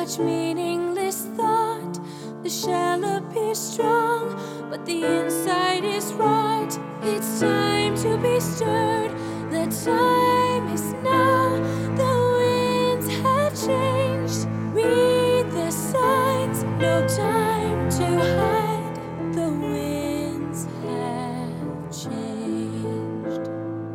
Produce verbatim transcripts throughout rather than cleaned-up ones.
much meaningless thought. The shell appears strong, but the inside is rot. It's time to be stirred. The time is now. The winds have changed. Read the signs. No time to hide. The winds have changed.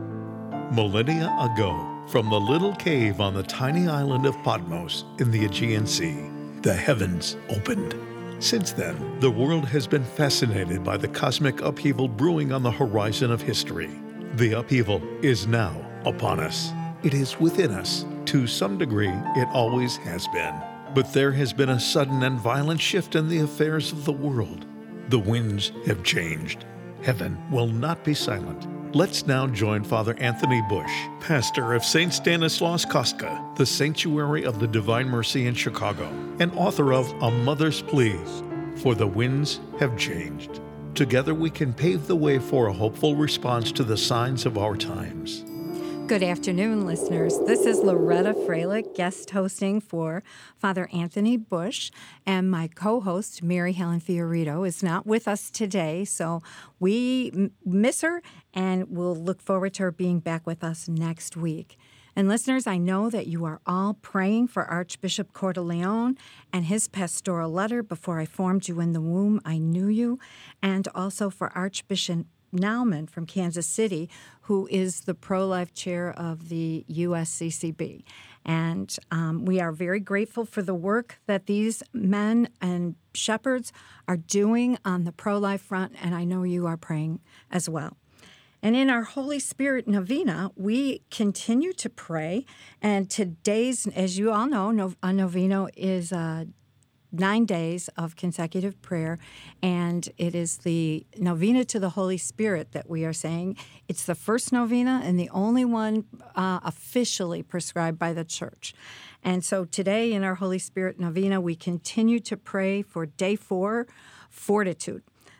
Millennia ago, from the little cave on the tiny island of Patmos in the Aegean Sea, the heavens opened. Since then, the world has been fascinated by the cosmic upheaval brewing on the horizon of history. The upheaval is now upon us. It is within us. To some degree, it always has been. But there has been a sudden and violent shift in the affairs of the world. The winds have changed. Heaven will not be silent. Let's now join Father Anthony Bush, pastor of Saint Stanislaus Kostka, the Sanctuary of the Divine Mercy in Chicago, and author of A Mother's Plea, For the Winds Have Changed. Together we can pave the way for a hopeful response to the signs of our times. Good afternoon, listeners. This is Loretta Freilich, guest hosting for Father Anthony Bush, and my co-host, Mary Helen Fiorito, is not with us today, so we m- miss her, and we'll look forward to her being back with us next week. And listeners, I know that you are all praying for Archbishop Cordileone and his pastoral letter, Before I Formed You in the Womb, I Knew You, and also for Archbishop Naumann from Kansas City, who is the pro-life chair of the U S C C B. And um, we are very grateful for the work that these men and shepherds are doing on the pro-life front, and I know you are praying as well. And in our Holy Spirit Novena, we continue to pray, and today's, as you all know, no, a novena is uh, nine days of consecutive prayer, and it is the novena to the Holy Spirit that we are saying. It's the first novena and the only one uh, officially prescribed by the Church. And so today in our Holy Spirit Novena, we continue to pray for day four, fortitude.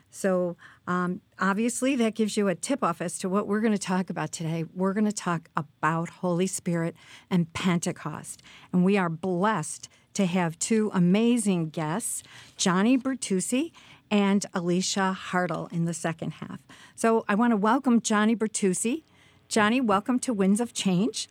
So um, obviously that gives you a tip-off as to what we're going to talk about today. We're going to talk about Holy Spirit and Pentecost. And we are blessed to have two amazing guests, Johnny Bertucci and Alicia Hartle, in the second half. So I want to welcome Johnny Bertucci. Johnny, welcome to Winds of Change.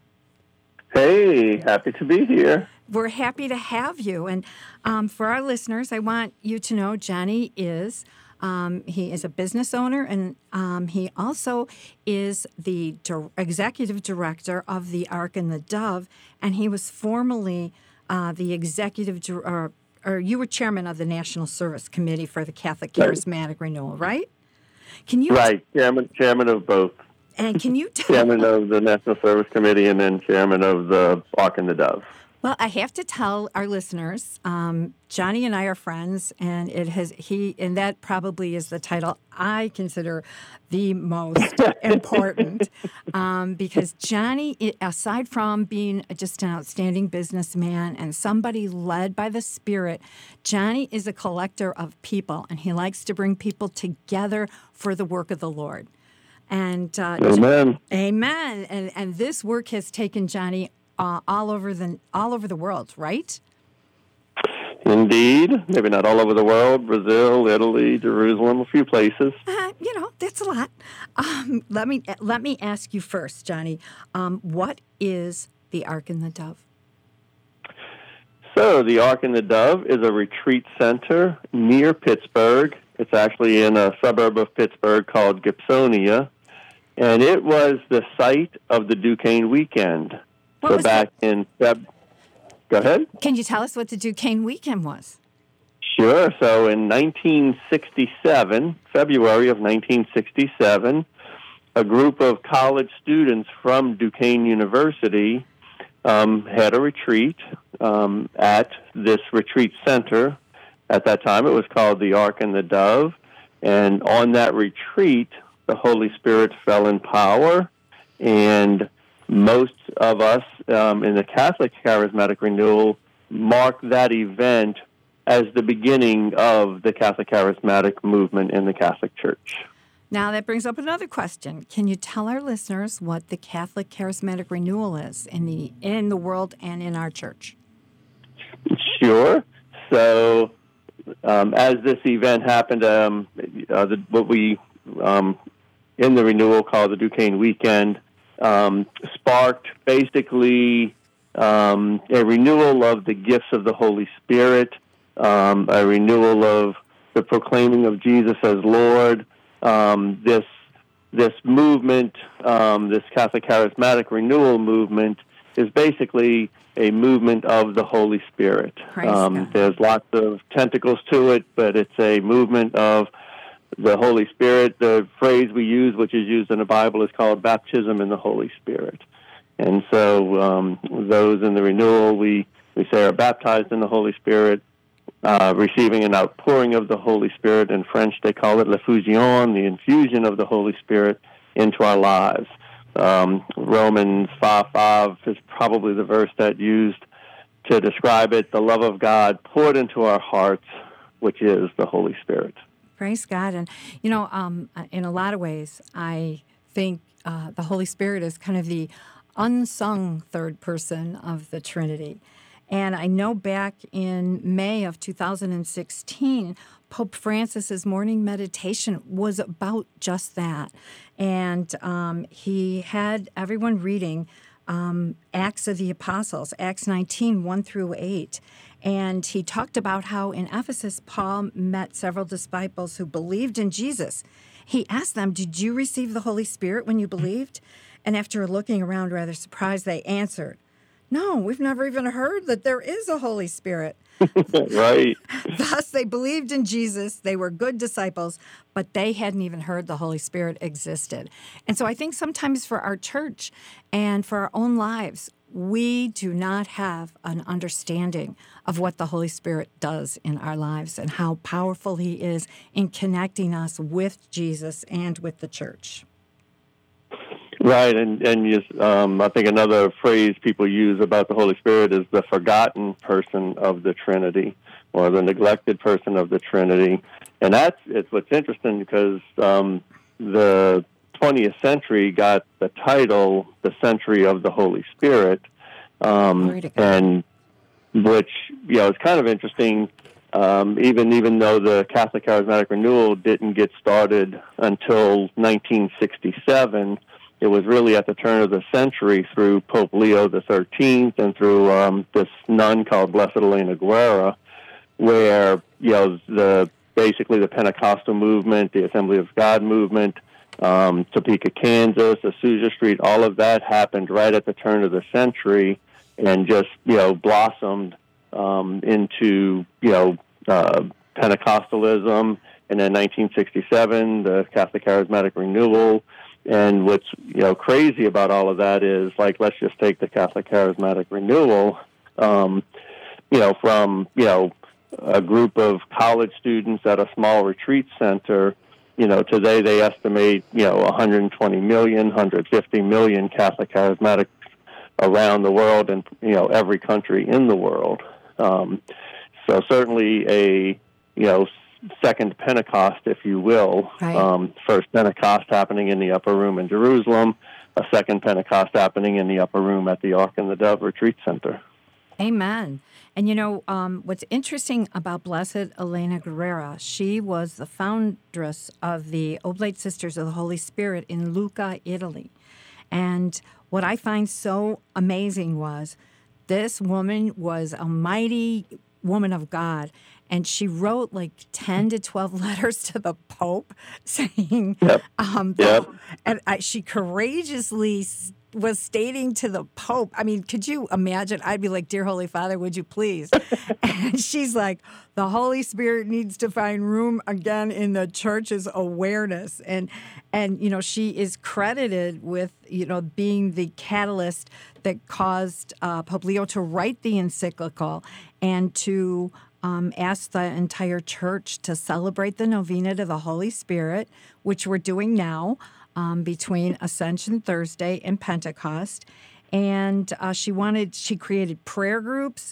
Hey, happy to be here. We're happy to have you. And um, for our listeners, I want you to know Johnny is, um, he is a business owner, and um, he also is the dir- executive director of the Ark and the Dove, and he was formerly Uh, the executive, or, or you were chairman of the National Service Committee for the Catholic Charismatic Renewal, right? Can you right, chairman, chairman of both. And can you tell? Chairman of the National Service Committee, and then chairman of the Ark and the Dove. Well, I have to tell our listeners, um, Johnny and I are friends, and it has he, and that probably is the title I consider the most important, um, because Johnny, it, aside from being just an outstanding businessman and somebody led by the Spirit, Johnny is a collector of people, and he likes to bring people together for the work of the Lord. And uh, amen, amen. And and this work has taken Johnny Uh, all over the all over the world, right? Indeed. Maybe not all over the world. Brazil, Italy, Jerusalem, a few places. Uh, you know, that's a lot. Um, let me let me ask you first, Johnny. Um, what is the Ark and the Dove? So the Ark and the Dove is a retreat center near Pittsburgh. It's actually in a suburb of Pittsburgh called Gibsonia, and it was the site of the Duquesne Weekend. What so was back that? in Feb. Go ahead. Can you tell us what the Duquesne Weekend was? Sure. So in nineteen sixty-seven, February of nineteen sixty-seven, a group of college students from Duquesne University um, had a retreat um, at this retreat center. At that time, it was called the Ark and the Dove. And on that retreat, the Holy Spirit fell in power, and most of us um, in the Catholic Charismatic Renewal mark that event as the beginning of the Catholic Charismatic movement in the Catholic Church. Now that brings up another question. Can you tell our listeners what the Catholic Charismatic Renewal is in the in the world and in our church? Sure. So, um, as this event happened, um, uh, the, what we um, in the renewal called the Duquesne Weekend um, sparked basically um, a renewal of the gifts of the Holy Spirit, um, a renewal of the proclaiming of Jesus as Lord. Um, this this movement, um, this Catholic Charismatic Renewal movement, is basically a movement of the Holy Spirit. Um, there's lots of tentacles to it, but it's a movement of the Holy Spirit. The phrase we use, which is used in the Bible, is called baptism in the Holy Spirit. And so um, those in the renewal, we, we say are baptized in the Holy Spirit, uh, receiving an outpouring of the Holy Spirit. In French, they call it l'effusion, the infusion of the Holy Spirit into our lives. Um, Romans five five is probably the verse that used to describe it, the love of God poured into our hearts, which is the Holy Spirit. Praise God. And, you know, um, in a lot of ways, I think uh, the Holy Spirit is kind of the unsung third person of the Trinity. And I know back in May of two thousand sixteen, Pope Francis's morning meditation was about just that. And um, he had everyone reading um, Acts of the Apostles, Acts nineteen, one through eight. And he talked about how in Ephesus, Paul met several disciples who believed in Jesus. He asked them, did you receive the Holy Spirit when you believed? And after looking around rather surprised, they answered, no, we've never even heard that there is a Holy Spirit. Right. Thus, they believed in Jesus. They were good disciples, but they hadn't even heard the Holy Spirit existed. And so I think sometimes for our church and for our own lives, we do not have an understanding of what the Holy Spirit does in our lives and how powerful he is in connecting us with Jesus and with the church. Right, and and you, um, I think another phrase people use about the Holy Spirit is the forgotten person of the Trinity, or the neglected person of the Trinity, and that's it's what's interesting because um, the twentieth century got the title the century of the Holy Spirit, um, and which you know is kind of interesting. Um, even even though the Catholic Charismatic Renewal didn't get started until nineteen sixty-seven. It was really at the turn of the century through Pope Leo the thirteenth and through um, this nun called Blessed Elena Guerra, where you know the basically the Pentecostal movement, the Assembly of God movement, um, Topeka, Kansas, Azusa Street, all of that happened right at the turn of the century, and just you know blossomed um, into you know uh, Pentecostalism, and then nineteen sixty-seven, the Catholic Charismatic Renewal. And what's you know crazy about all of that is, like, let's just take the Catholic Charismatic Renewal, um, you know, from you know a group of college students at a small retreat center, you know, today they estimate you know one hundred twenty million, one hundred fifty million Catholic Charismatics around the world, and you know every country in the world. Um, so certainly a you know. second Pentecost, if you will. Right. Um, first Pentecost happening in the Upper Room in Jerusalem, a second Pentecost happening in the Upper Room at the Ark and the Dove Retreat Center. Amen. And you know, um, what's interesting about Blessed Elena Guerra, she was the foundress of the Oblate Sisters of the Holy Spirit in Lucca, Italy. And what I find so amazing was this woman was a mighty woman of God. And she wrote like ten to twelve letters to the Pope saying, yep. um, yep. and I, she courageously was stating to the Pope, I mean, could you imagine? I'd be like, dear Holy Father, would you please? And she's like, the Holy Spirit needs to find room again in the church's awareness. And, and you know, she is credited with, you know, being the catalyst that caused uh, Pope Leo to write the encyclical and to Um, asked the entire church to celebrate the novena to the Holy Spirit, which we're doing now um, between Ascension Thursday and Pentecost. And uh, she wanted, she created prayer groups.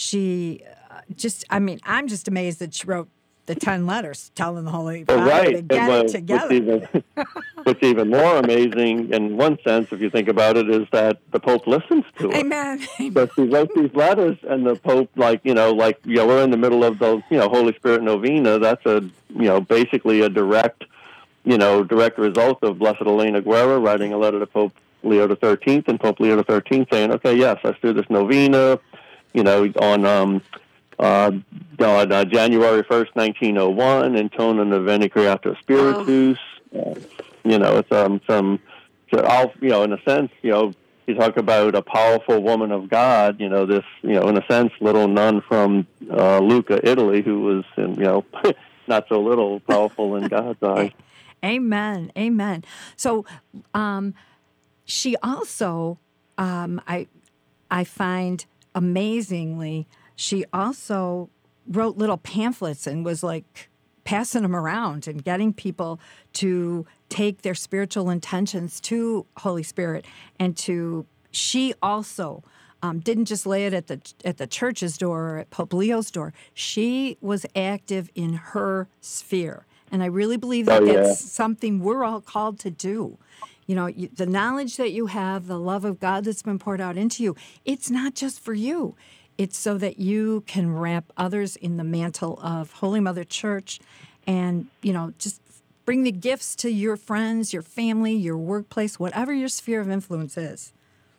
She uh, just, I mean, I'm just amazed that she wrote the ten letters telling the Holy Father right. to get well, it together. Even, what's even more amazing, in one sense, if you think about it, is that the Pope listens to it. Amen. So she wrote these letters, and the Pope, like, you know, like, you know, we're in the middle of the, you know, Holy Spirit Novena. That's a, you know, basically a direct, you know, direct result of Blessed Elena Guerra writing a letter to Pope Leo the thirteenth, and Pope Leo the thirteenth saying, okay, yes, let's do this novena, you know, on um, uh, on uh, January first, nineteen oh one, in Tona Noveni Creator Spiritus. Oh. Uh, you know, it's um, some, so all, you know, in a sense, you know, you talk about a powerful woman of God, you know, this, you know, in a sense, little nun from uh, Lucca, Italy, who was, you know, not so little powerful in God's eyes. Amen. Amen. So, um, she also, um, I, I find amazingly, she also wrote little pamphlets and was like passing them around and getting people to take their spiritual intentions to Holy Spirit, and to, she also um, didn't just lay it at the at the church's door or at Pope Leo's door. She was active in her sphere. And I really believe that oh, yeah. that's something we're all called to do. You know, you, the knowledge that you have, the love of God that's been poured out into you, it's not just for you. It's so that you can wrap others in the mantle of Holy Mother Church and, you know, just bring the gifts to your friends, your family, your workplace, whatever your sphere of influence is.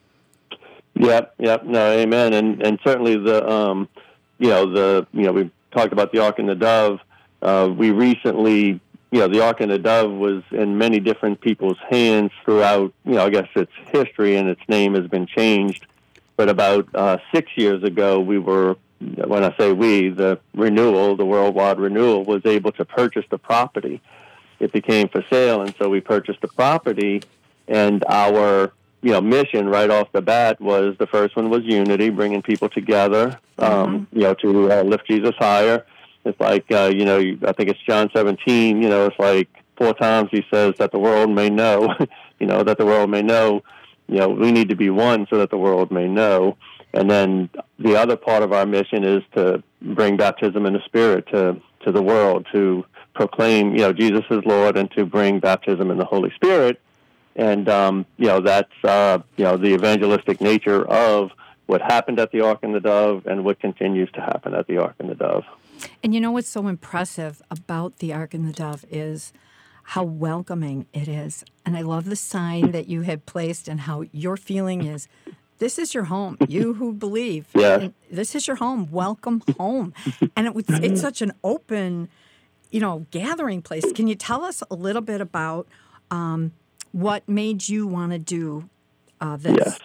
Yep, yep, no, amen. And and certainly the, um, you know, the, you know, we talked about the Ark and the Dove. Uh, we recently, you know, the Ark and the Dove was in many different people's hands throughout, you know, I guess its history, and its name has been changed. But about uh, six years ago, we were, when I say we, the renewal, the worldwide renewal, was able to purchase the property. It became for sale, and so we purchased the property, and our, you know, mission right off the bat was, the first one was unity, bringing people together, um, mm-hmm. you know, to uh, lift Jesus higher. It's like, uh, you know, I think it's John seventeen, you know, it's like four times he says that the world may know, you know, that the world may know, you know, we need to be one so that the world may know. And then the other part of our mission is to bring baptism in the Spirit to, to the world, to proclaim, you know, Jesus is Lord, and to bring baptism in the Holy Spirit. And, um, you know, that's, uh, you know, the evangelistic nature of what happened at the Ark and the Dove and what continues to happen at the Ark and the Dove. And you know what's so impressive about the Ark and the Dove is how welcoming it is. And I love the sign that you had placed, and how your feeling is, this is your home. You who believe, yeah. this is your home. Welcome home. And it was, it's such an open, you know, gathering place. Can you tell us a little bit about um, what made you want to do uh, this? Yes.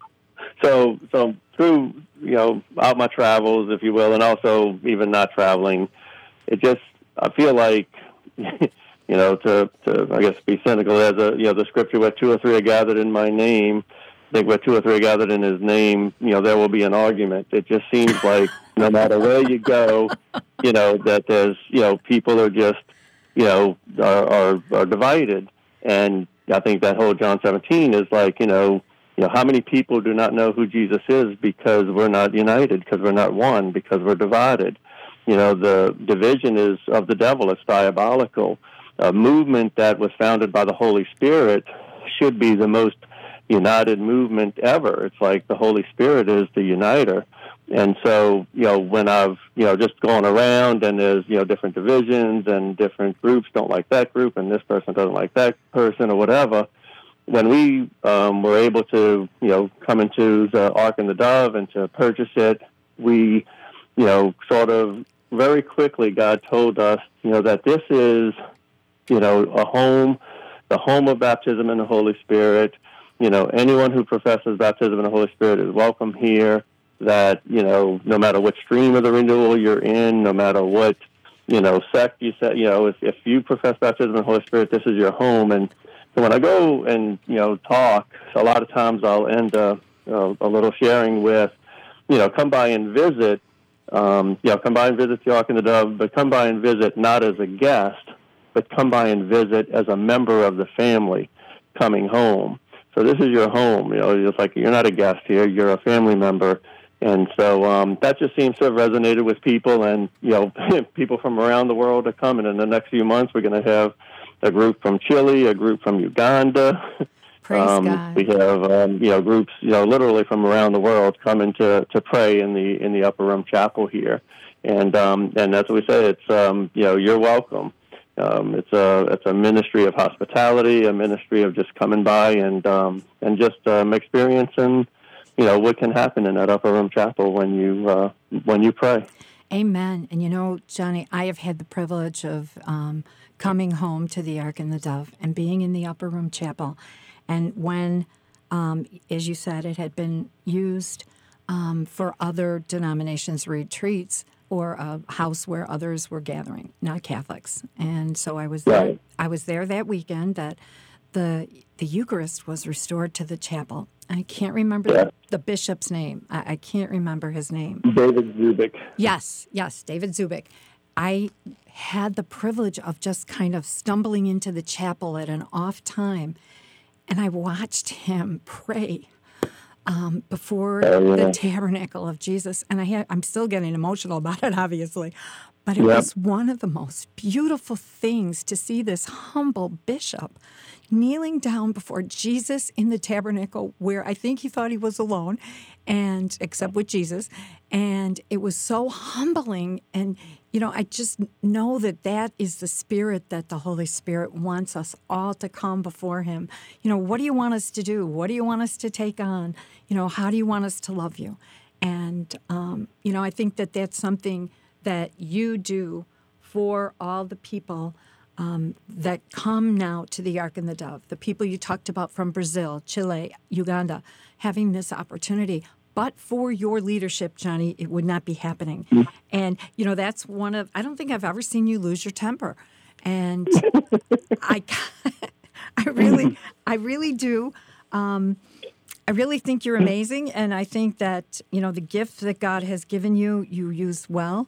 So, so through, you know, out my travels, if you will, and also even not traveling, it just, I feel like, you know, to, to, I guess, be cynical, as a, you know, the scripture, where two or three are gathered in my name, I think where two or three are gathered in his name, you know, there will be an argument. It just seems like no matter where you go, you know, that there's, you know, people are just, you know, are, are, are divided. And I think that whole John seventeen is like, you know, you know, how many people do not know who Jesus is because we're not united, because we're not one, because we're divided. You know, the division is of the devil. It's diabolical. A movement that was founded by the Holy Spirit should be the most united movement ever. It's like the Holy Spirit is the uniter. And so, you know, when I've, you know, just gone around and there's, you know, different divisions and different groups don't like that group and this person doesn't like that person or whatever, when we um, were able to, you know, come into the Ark and the Dove and to purchase it, we, you know, sort of very quickly God told us, you know, that this is, you know, a home, the home of baptism in the Holy Spirit. You know, anyone who professes baptism in the Holy Spirit is welcome here. That, you know, no matter what stream of the renewal you're in, no matter what, you know, sect you say, you know, if, if you profess baptism in the Holy Spirit, this is your home. And so when I go and, you know, talk, a lot of times I'll end uh, uh, a little sharing with, you know, come by and visit, um, you know, come by and visit the Ark and the Dove, but come by and visit not as a guest, but come by and visit as a member of the family coming home. So this is your home. You know, it's like you're not a guest here, you're a family member. And so um, that just seems to have resonated with people, and, you know, people from around the world are coming. In the next few months, we're going to have a group from Chile, a group from Uganda. Praise um, God. We have um, you know groups you know literally from around the world coming to, to pray in the in the Upper Room Chapel here, and um, and that's what we say. It's um, you know you're welcome. Um, it's a it's a ministry of hospitality, a ministry of just coming by and um, and just um, experiencing you know what can happen in that Upper Room Chapel when you uh, when you pray. Amen. And you know, Johnny, I have had the privilege of um, coming home to the Ark and the Dove and being in the Upper Room Chapel. And when, um, as you said, it had been used um, for other denominations' retreats or a house where others were gathering, not Catholics. And so I was there. Right. I was there that weekend that the the Eucharist was restored to the chapel. I can't remember Yeah. the, the bishop's name. I, I can't remember his name. David Zubik. Yes, yes, David Zubik. I had the privilege of just kind of stumbling into the chapel at an off time, and I watched him pray um, before Oh, yeah. the tabernacle of Jesus. And I had, I'm still getting emotional about it, obviously. But it Yep. was one of the most beautiful things to see this humble bishop kneeling down before Jesus in the tabernacle where I think he thought he was alone, and except with Jesus. And it was so humbling. And, you know, I just know that that is the spirit that the Holy Spirit wants us all to come before him. You know, what do you want us to do? What do you want us to take on? You know, how do you want us to love you? And, um, you know, I think that that's something that you do for all the people um, that come now to the Ark and the Dove, the people you talked about from Brazil, Chile, Uganda, having this opportunity. But for your leadership, Johnny, it would not be happening. Mm. And, you know, that's one of, I don't think I've ever seen you lose your temper. And I, I really, I really do. Um, I really think you're amazing. And I think that, you know, the gift that God has given you, you use well.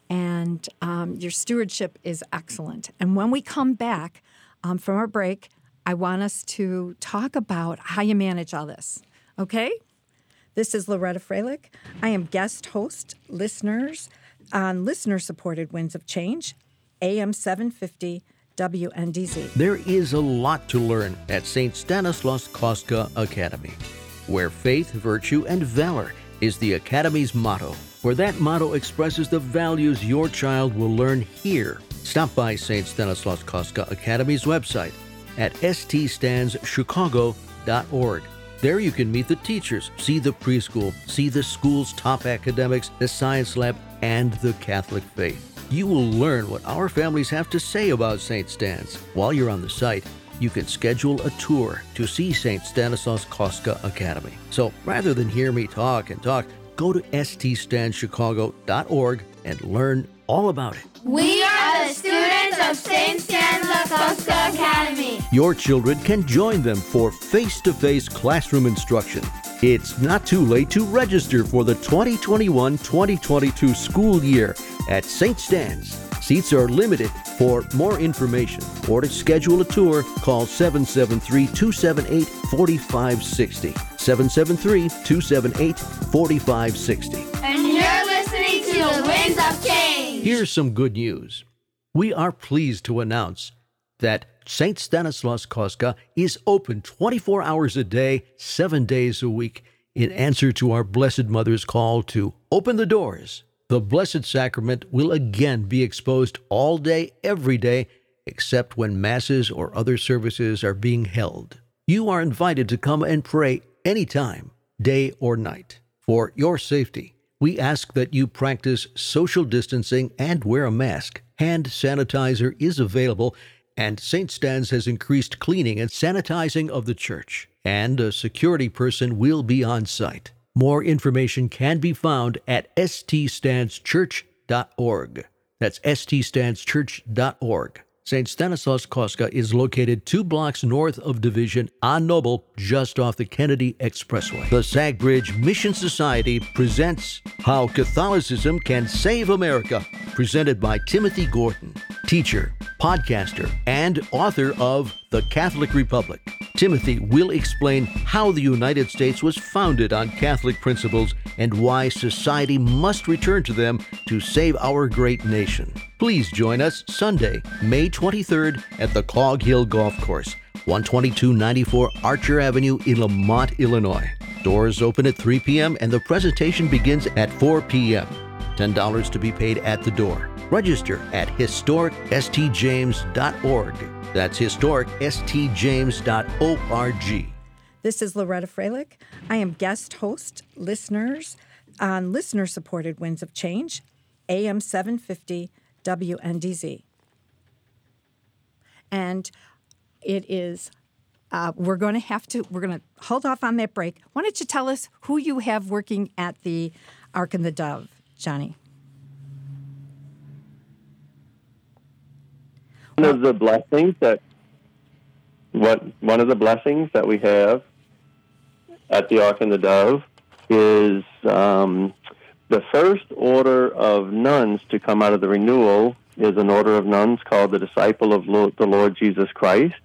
And um, your stewardship is excellent. And when we come back um, from our break, I want us to talk about how you manage all this. Okay? This is Loretta Fralick. I am guest host, listeners, on listener-supported Winds of Change, A M seven fifty W N D Z. There is a lot to learn at Saint Stanislaus Kostka Academy, where faith, virtue, and valor is the Academy's motto. Where that motto expresses the values your child will learn here. Stop by Saint Stanislaus Kostka Academy's website at s t stands chicago dot org. There you can meet the teachers, see the preschool, see the school's top academics, the science lab, and the Catholic faith. You will learn what our families have to say about Saint Stans. While you're on the site, you can schedule a tour to see Saint Stanislaus Kostka Academy. So rather than hear me talk and talk, go to s t stands chicago dot org and learn all about it. We are the students of Saint Stanislaus Kostka Academy. Your children can join them for face-to-face classroom instruction. It's not too late to register for the twenty twenty-one twenty twenty-two school year at Saint Stans. Seats are limited. For more information or to schedule a tour, call seven seven three, two seven eight, four five six zero. seven seven three, two seven eight, four five six zero. And you're listening to the Winds of Change. Here's some good news. We are pleased to announce that Saint Stanislaus Kostka is open twenty-four hours a day, seven days a week, in answer to our Blessed Mother's call to open the doors. The Blessed Sacrament will again be exposed all day, every day, except when Masses or other services are being held. You are invited to come and pray anytime, day or night. For your safety, we ask that you practice social distancing and wear a mask. Hand sanitizer is available, and Saint Stans has increased cleaning and sanitizing of the church, and a security person will be on site. More information can be found at s t stands church dot org. That's s t stands church dot org. Saint Stanislaus Kostka is located two blocks north of Division on Noble, just off the Kennedy Expressway. The Sagbridge Mission Society presents How Catholicism Can Save America, presented by Timothy Gorton, teacher, podcaster, and author of The Catholic Republic. Timothy will explain how the United States was founded on Catholic principles and why society must return to them to save our great nation. Please join us Sunday, May twenty-third at the Clog Hill Golf Course, one twenty-two ninety-four Archer Avenue in Lamont, Illinois. Doors open at three p.m. and the presentation begins at four p.m. ten dollars to be paid at the door. Register at historic s t james dot org. That's historic s t james dot org. This is Loretta Freilich. I am guest host, listeners, on listener-supported Winds of Change, A M seven fifty W N D Z. And it is, uh, we're going to have to, we're going to hold off on that break. Why don't you tell us who you have working at the Ark and the Dove, Johnny? One of the blessings that what one of the blessings that we have at the Ark and the Dove is um, the first order of nuns to come out of the renewal is an order of nuns called the Disciple of Lord, the Lord Jesus Christ.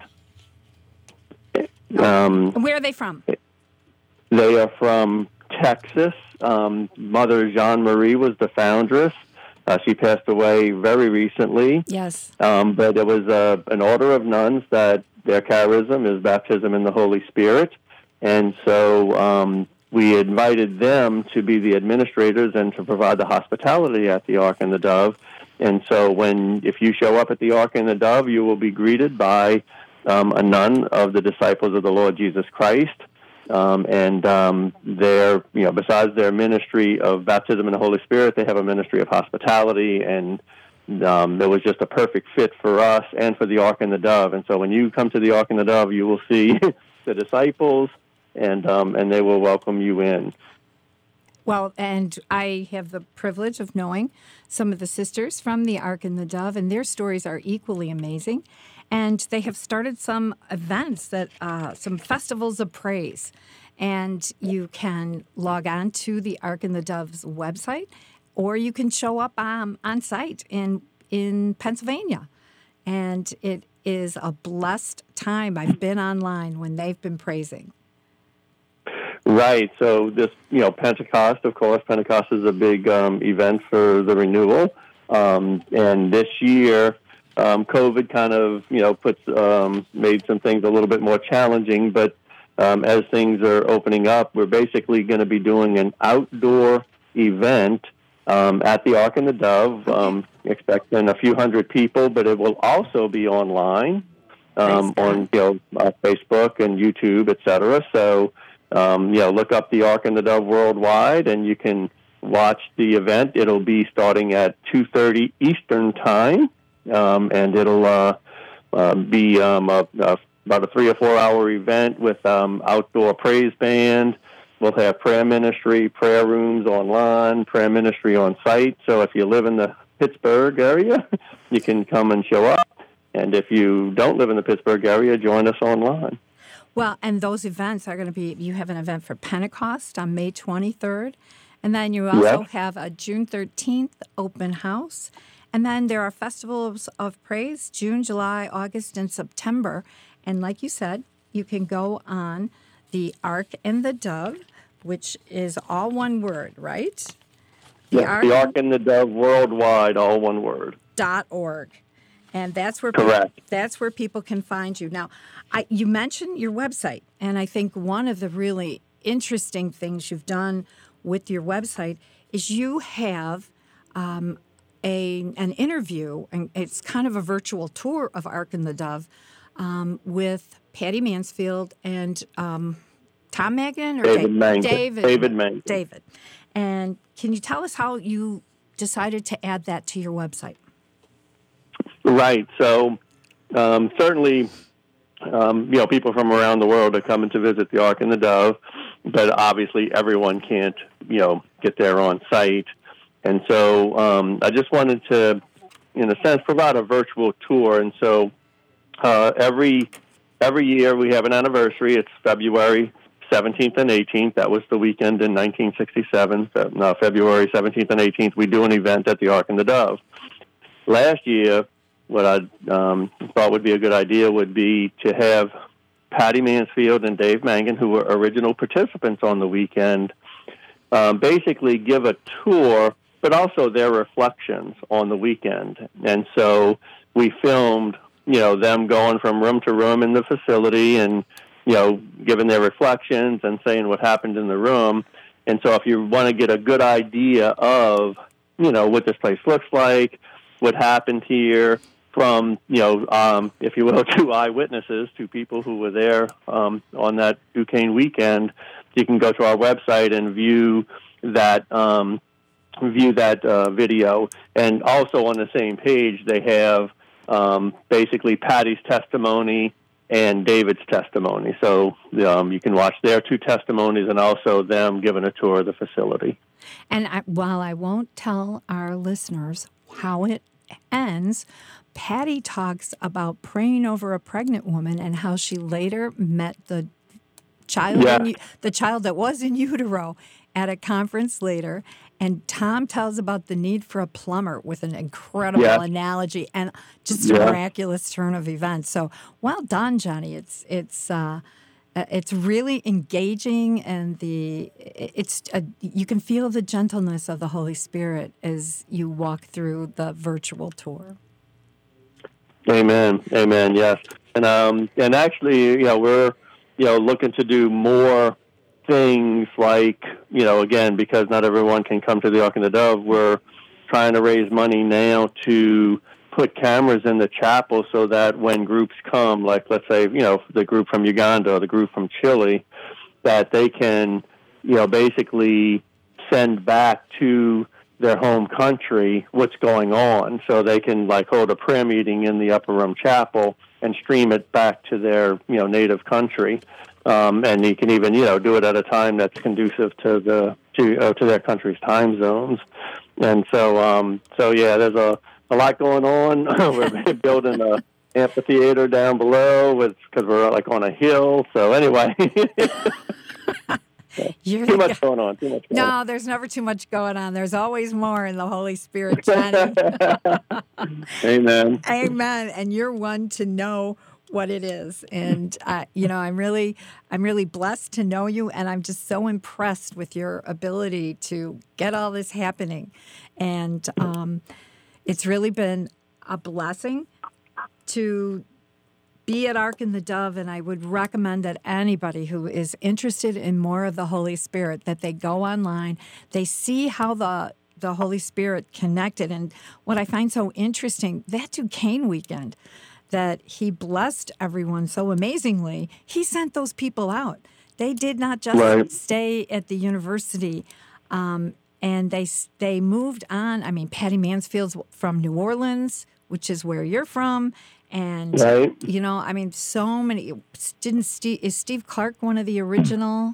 Um, Where are they from? They are from Texas. Um, Mother Jean Marie was the foundress. Uh, she passed away very recently. Yes. Um, but it was uh, an order of nuns that their charism is baptism in the Holy Spirit. And so um, we invited them to be the administrators and to provide the hospitality at the Ark and the Dove. And so when, if you show up at the Ark and the Dove, you will be greeted by um, a nun of the Disciples of the Lord Jesus Christ. Um, and um, their, you know, besides their ministry of baptism in the Holy Spirit, they have a ministry of hospitality, and um, it was just a perfect fit for us and for the Ark and the Dove. And so when you come to the Ark and the Dove, you will see the disciples, and um, and they will welcome you in. Well, and I have the privilege of knowing some of the sisters from the Ark and the Dove, and their stories are equally amazing. And they have started some events, that uh, some festivals of praise. And you can log on to the Ark and the Dove's website, or you can show up um, on site in in Pennsylvania. And it is a blessed time. I've been online when they've been praising. Right. So this, you know, Pentecost, of course, Pentecost is a big um, event for the renewal. Um, and this year, Um, COVID kind of, you know, puts um, made some things a little bit more challenging, but um, as things are opening up, we're basically going to be doing an outdoor event um, at the Ark and the Dove, um, expecting a few hundred people, but it will also be online um, on, you know, uh, Facebook and YouTube, et cetera. So, um, you know, look up the Ark and the Dove worldwide, and you can watch the event. It'll be starting at two thirty Eastern Time. Um, and it'll uh, uh, be um, a, a, about a three or four hour event with um, outdoor praise band. We'll have prayer ministry, prayer rooms online, prayer ministry on site. So if you live in the Pittsburgh area, you can come and show up. And if you don't live in the Pittsburgh area, join us online. Well, and those events are going to be, you have an event for Pentecost on May twenty-third, and then you also Yes. have a June thirteenth open house. And then there are festivals of praise, June, July, August, and September. And like you said, you can go on the Ark and the Dove, which is all one word, right? The, yes, Ark, the Ark and the Dove worldwide, all one word. Dot org. And that's where Correct. People, that's where people can find you. Now, I, you mentioned your website, and I think one of the really interesting things you've done with your website is you have um, A, an interview, and it's kind of a virtual tour of Ark and the Dove um, with Patty Mansfield and um, Tom Magnan or David Dave? Mangan. David. David Mangan. David. And can you tell us how you decided to add that to your website? Right. So um, certainly, um, you know, people from around the world are coming to visit the Ark and the Dove, but obviously everyone can't, you know, get there on site. And so um, I just wanted to, in a sense, provide a virtual tour. And so uh, every every year we have an anniversary. It's February seventeenth and eighteenth. That was the weekend in nineteen sixty-seven. So, no, February seventeenth and eighteenth, we do an event at the Ark and the Dove. Last year, what I um, thought would be a good idea would be to have Patty Mansfield and Dave Mangan, who were original participants on the weekend, um, basically give a tour but also their reflections on the weekend. And so we filmed, you know, them going from room to room in the facility and, you know, giving their reflections and saying what happened in the room. And so if you want to get a good idea of, you know, what this place looks like, what happened here from, you know, um, if you will, two eyewitnesses, two people who were there um, on that Duquesne weekend, you can go to our website and view that um, view that uh, video. And also on the same page, they have um, basically Patty's testimony and David's testimony. So um, you can watch their two testimonies and also them giving a tour of the facility. And I, while I won't tell our listeners how it ends, Patty talks about praying over a pregnant woman and how she later met the child, yeah. in, the child that was in utero at a conference later. And Tom tells about the need for a plumber with an incredible yeah. analogy and just a yeah. miraculous turn of events. So well done, Johnny. It's it's uh, it's really engaging, and the it's uh, you can feel the gentleness of the Holy Spirit as you walk through the virtual tour. Amen. Amen. Yes. And um and actually, you know, we're you know looking to do more things like, you know, again, because not everyone can come to the Ark and the Dove, we're trying to raise money now to put cameras in the chapel so that when groups come, like let's say, you know, the group from Uganda or the group from Chile, that they can, you know, basically send back to their home country what's going on, so they can like hold a prayer meeting in the upper room chapel and stream it back to their, you know, native country. Um, and you can even, you know, do it at a time that's conducive to the to uh, to their country's time zones. And so, um, so yeah, there's a, a lot going on. We're building a amphitheater down below with because we're like on a hill. So anyway, You're too the much guy. going on. Too much going No, on. there's never too much going on. There's always more in the Holy Spirit, Johnny. Amen. Amen. And you're one to know what it is. And uh, you know, I'm really, I'm really blessed to know you, and I'm just so impressed with your ability to get all this happening. And um, it's really been a blessing to be at Ark and the Dove, and I would recommend that anybody who is interested in more of the Holy Spirit, that they go online, they see how the the Holy Spirit connected. And what I find so interesting, that Duquesne weekend, that he blessed everyone so amazingly, he sent those people out. They did not just Right. stay at the university, um, and they they moved on. I mean, Patty Mansfield's from New Orleans, which is where you're from. And, Right. you know, I mean, so many. Didn't Steve, is Steve Clark one of the original?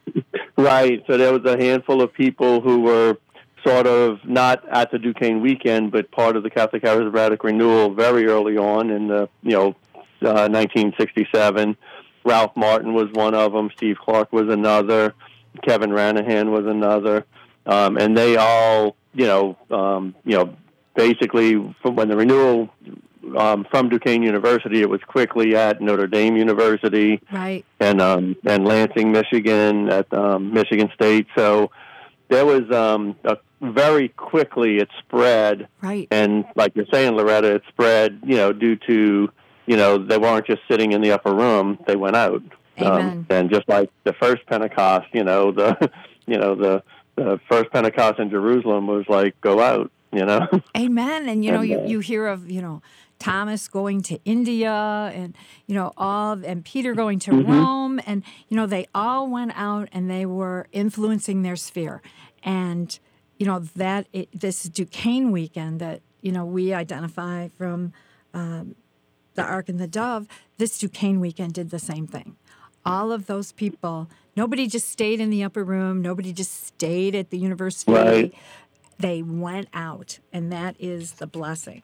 Right. So there was a handful of people who were sort of not at the Duquesne weekend, but part of the Catholic Charismatic Renewal very early on in the, you know, uh, nineteen sixty-seven. Ralph Martin was one of them. Steve Clark was another. Kevin Ranahan was another. Um, and they all, you know, um, you know, basically from when the renewal um, from Duquesne University, it was quickly at Notre Dame University, Right. and um, and Lansing, Michigan, at um, Michigan State. So there was um, a, very quickly it spread, Right. and like you're saying, Loretta, it spread, you know, due to, you know, they weren't just sitting in the upper room; they went out. Amen. Um, and just like the first Pentecost, you know, the you know the the first Pentecost in Jerusalem was like go out, you know. Amen. And, you know, And, you, uh, you hear of, you know, Thomas going to India, and, you know, all, and Peter going to Mm-hmm. Rome, and, you know, they all went out and they were influencing their sphere. And, you know, that, it, this Duquesne weekend that, you know, we identify from um, the Ark and the Dove, this Duquesne weekend did the same thing. All of those people, nobody just stayed in the upper room, nobody just stayed at the university. Right. They went out, and that is the blessing.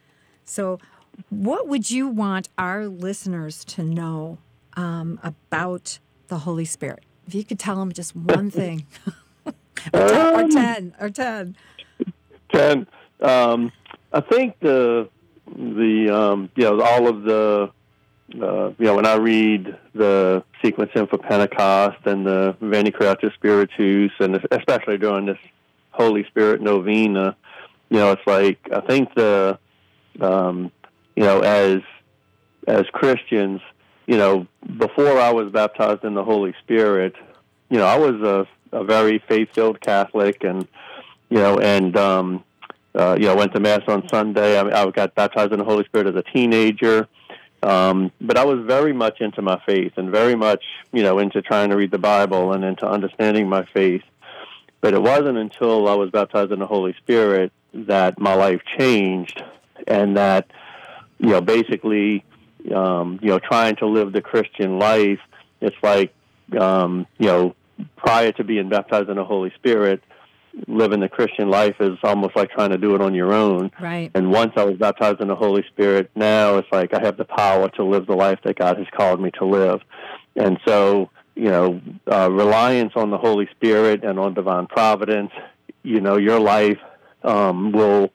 So what would you want our listeners to know um, about the Holy Spirit? If you could tell them just one thing. or, ten, or ten, or ten. Ten. Um, I think the the um, you know all of the uh, you know when I read the Sequence in for Pentecost and the Veni Creator Spiritus, and especially during this Holy Spirit novena. You know, it's like, I think the, um, you know, as as Christians, you know, before I was baptized in the Holy Spirit, you know, I was a, a very faith-filled Catholic, and, you know, and, um, uh, you know, went to Mass on Sunday. I, I got baptized in the Holy Spirit as a teenager. Um, but I was very much into my faith and very much, you know, into trying to read the Bible and into understanding my faith. But it wasn't until I was baptized in the Holy Spirit that my life changed, and that, you know, basically, um, you know, trying to live the Christian life, it's like, um, you know, prior to being baptized in the Holy Spirit, living the Christian life is almost like trying to do it on your own. Right. And once I was baptized in the Holy Spirit, now it's like I have the power to live the life that God has called me to live. And so, you know, uh, reliance on the Holy Spirit and on divine providence, you know, your life um, will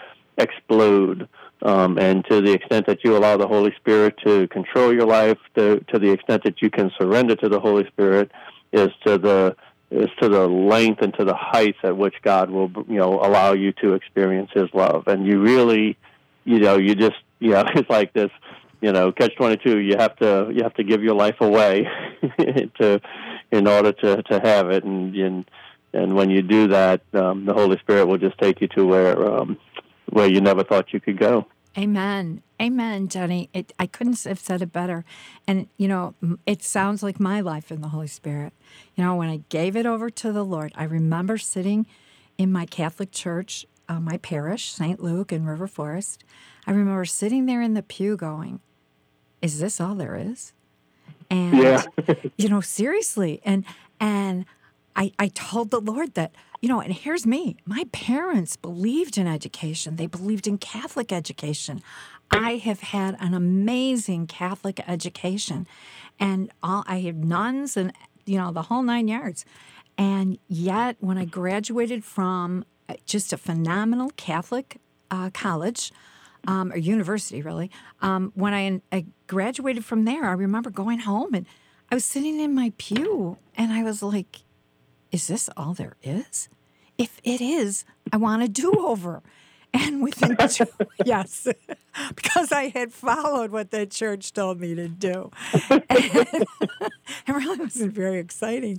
explode. Um, and to the extent that you allow the Holy Spirit to control your life, to, to the extent that you can surrender to the Holy Spirit, is to the is to the length and to the heights at which God will, you know, allow you to experience His love. And you really, you know, you just, you know, it's like this, you know, catch twenty-two. You have to, you have to give your life away to, in order to, to have it. And and, and when you do that, um, the Holy Spirit will just take you to where um, where you never thought you could go. Amen. Amen, Jenny. It, I couldn't have said it better. And, you know, it sounds like my life in the Holy Spirit. You know, when I gave it over to the Lord, I remember sitting in my Catholic church, uh, my parish, Saint Luke in River Forest. I remember sitting there in the pew going, is this all there is? And, yeah. you know, seriously. And, and I, I told the Lord that, you know, and here's me. My parents believed in education. They believed in Catholic education. I have had an amazing Catholic education, and all I have nuns and, you know, the whole nine yards. And yet, when I graduated from just a phenomenal Catholic uh, college, um, or university, really, um, when I, I graduated from there, I remember going home, and I was sitting in my pew, and I was like, is this all there is? If it is, I want a do-over. And within two, yes, because I had followed what the church told me to do. And it really wasn't very exciting.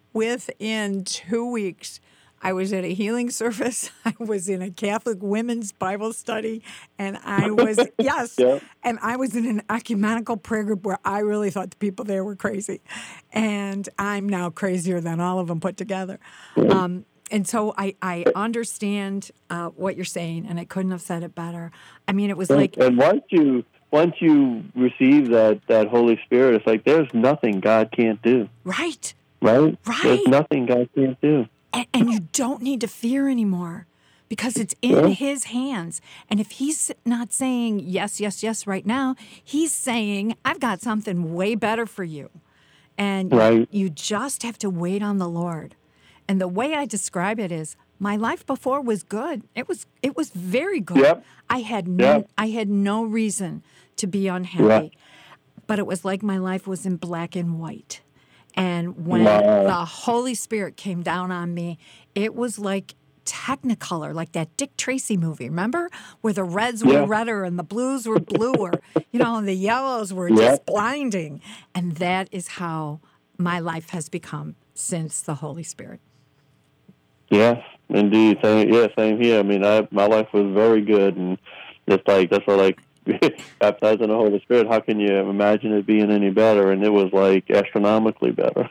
Within two weeks, I was at a healing service. I was in a Catholic women's Bible study. And I was, yes, yeah. and I was in an ecumenical prayer group where I really thought the people there were crazy. And I'm now crazier than all of them put together. Um, And so I, I understand uh, what you're saying, and I couldn't have said it better. I mean, it was and, like... And once you once you receive that, that Holy Spirit, it's like there's nothing God can't do. Right. Right? Right. There's nothing God can't do. And, and you don't need to fear anymore because it's in yeah. His hands. And if He's not saying yes, yes, yes right now, He's saying, I've got something way better for you. And right. you, you just have to wait on the Lord. And the way I describe it is, my life before was good. It was it was very good. Yep. I had no yep. I had no reason to be unhappy. Yep. But it was like my life was in black and white. And when wow. the Holy Spirit came down on me, it was like Technicolor, like that Dick Tracy movie, remember? Where the reds were yeah. redder and the blues were bluer, you know, and the yellows were yep. just blinding. And that is how my life has become since the Holy Spirit. Yes, indeed. Same, yeah, same here. I mean, I, my life was very good, and it's like, that's what, like, baptized in the Holy Spirit, how can you imagine it being any better? And it was, like, astronomically better.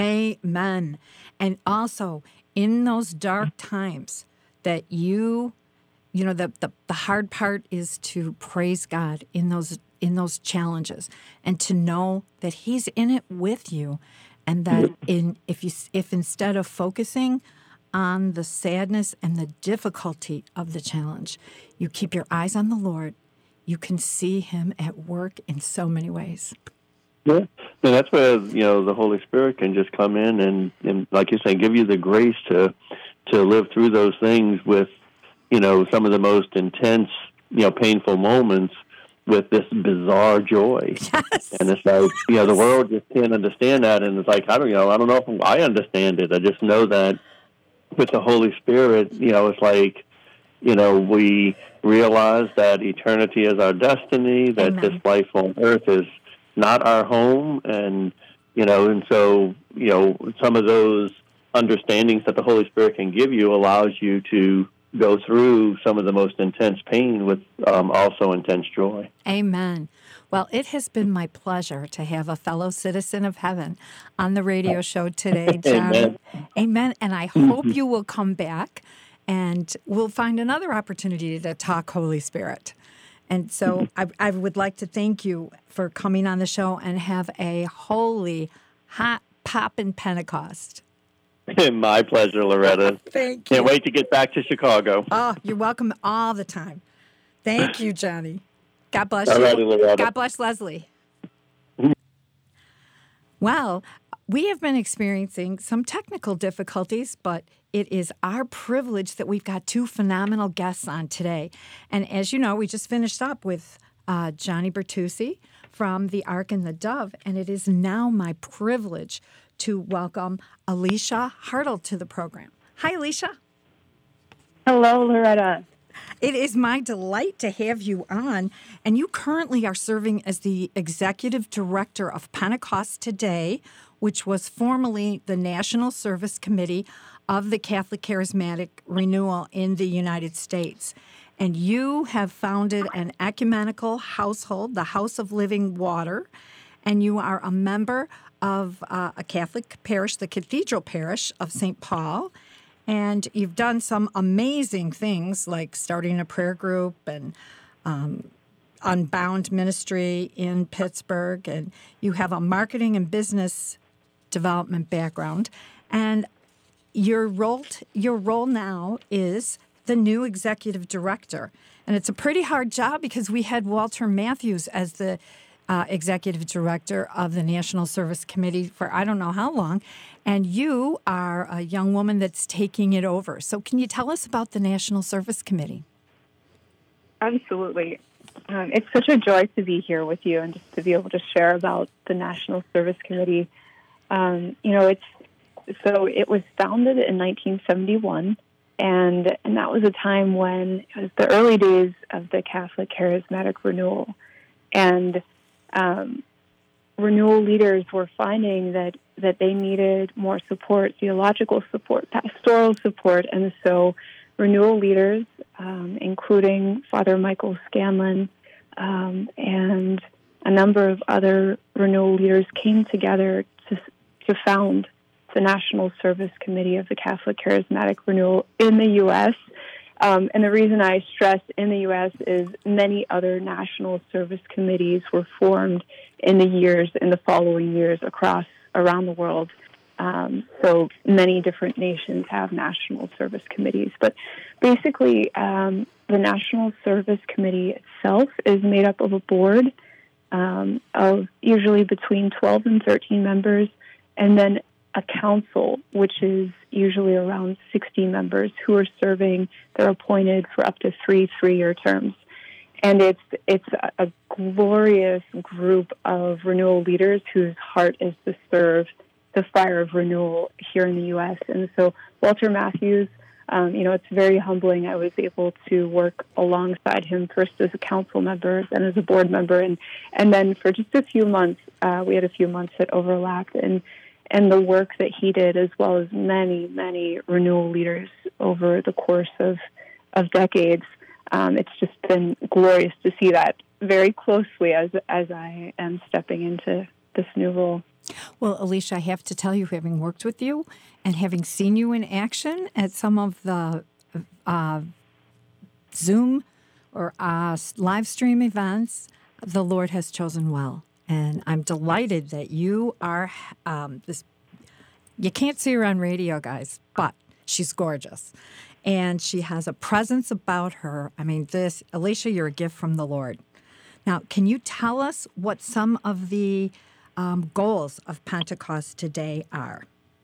Amen. And also, in those dark times that you, you know, the, the, the hard part is to praise God in those in those challenges and to know that He's in it with you, and that in if you if instead of focusing on the sadness and the difficulty of the challenge, you keep your eyes on the Lord, you can see Him at work in so many ways. Yeah, and that's where, you know, the Holy Spirit can just come in and, and like you're saying, give you the grace to to live through those things with, you know, some of the most intense, you know, painful moments with this bizarre joy. Yes. And it's like, you know, the world just can't understand that, and it's like, I don't, you know, I don't know if I understand it. I just know that with the Holy Spirit, you know, it's like, you know, we realize that eternity is our destiny, that Amen. this life on earth is not our home, and, you know, and so, you know, some of those understandings that the Holy Spirit can give you allows you to go through some of the most intense pain with um, also intense joy. Amen. Well, it has been my pleasure to have a fellow citizen of heaven on the radio show today, John. Amen. Amen. And I hope you will come back and we'll find another opportunity to talk Holy Spirit. And so I, I would like to thank you for coming on the show and have a holy, hot, poppin' Pentecost. My pleasure, Loretta. Thank you. Can't wait to get back to Chicago. Oh, you're welcome all the time. Thank you, Johnny. God bless All you. righty, Loretta. God bless Leslie. Well, we have been experiencing some technical difficulties, but it is our privilege that we've got two phenomenal guests on today. And as you know, we just finished up with uh, Johnny Bertucci from The Ark and the Dove, and it is now my privilege to welcome Alicia Hartle to the program. Hi, Alicia. Hello, Loretta. It is my delight to have you on, and you currently are serving as the Executive Director of Pentecost Today, which was formerly the National Service Committee of the Catholic Charismatic Renewal in the United States. And you have founded an ecumenical household, the House of Living Water, and you are a member of uh, a Catholic parish, the Cathedral Parish of Saint Paul. And you've done some amazing things like starting a prayer group and um, Unbound Ministry in Pittsburgh. And you have a marketing and business development background. And your role, t- your role now is the new executive director. And it's a pretty hard job because we had Walter Matthews as the Uh, executive director of the National Service Committee for I don't know how long, and you are a young woman that's taking it over. So can you tell us about the National Service Committee? Absolutely. Um, it's such a joy to be here with you and just to be able to share about the National Service Committee. Um, you know, it's so it was founded in nineteen seventy-one, and and that was a time when it was the early days of the Catholic Charismatic Renewal, and Um, renewal leaders were finding that, that they needed more support, theological support, pastoral support, and so renewal leaders, um, including Father Michael Scanlon um, and a number of other renewal leaders, came together to, to found the National Service Committee of the Catholic Charismatic Renewal in the U S Um, and the reason I stress in the U S is many other national service committees were formed in the years, in the following years across, around the world. Um, so many different nations have national service committees. But basically, um, the National Service Committee itself is made up of a board um, of usually between twelve and thirteen members, and then a council, which is usually around sixty members who are serving. They're appointed for up to three three-year terms. And it's it's a, a glorious group of renewal leaders whose heart is to serve the fire of renewal here in the U S. And so Walter Matthews, um, you know, it's very humbling. I was able to work alongside him first as a council member, then as a board member. And, and then for just a few months, uh, we had a few months that overlapped. And and the work that he did, as well as many, many renewal leaders over the course of, of decades. Um, it's just been glorious to see that very closely as as I am stepping into this new role. Well, Alicia, I have to tell you, having worked with you and having seen you in action at some of the uh, Zoom or uh, live stream events, the Lord has chosen well. And I'm delighted that you are um, this. You can't see her on radio, guys, but she's gorgeous. And she has a presence about her. I mean, this, Alicia, you're a gift from the Lord. Now, can you tell us what some of the um, goals of Pentecost Today are?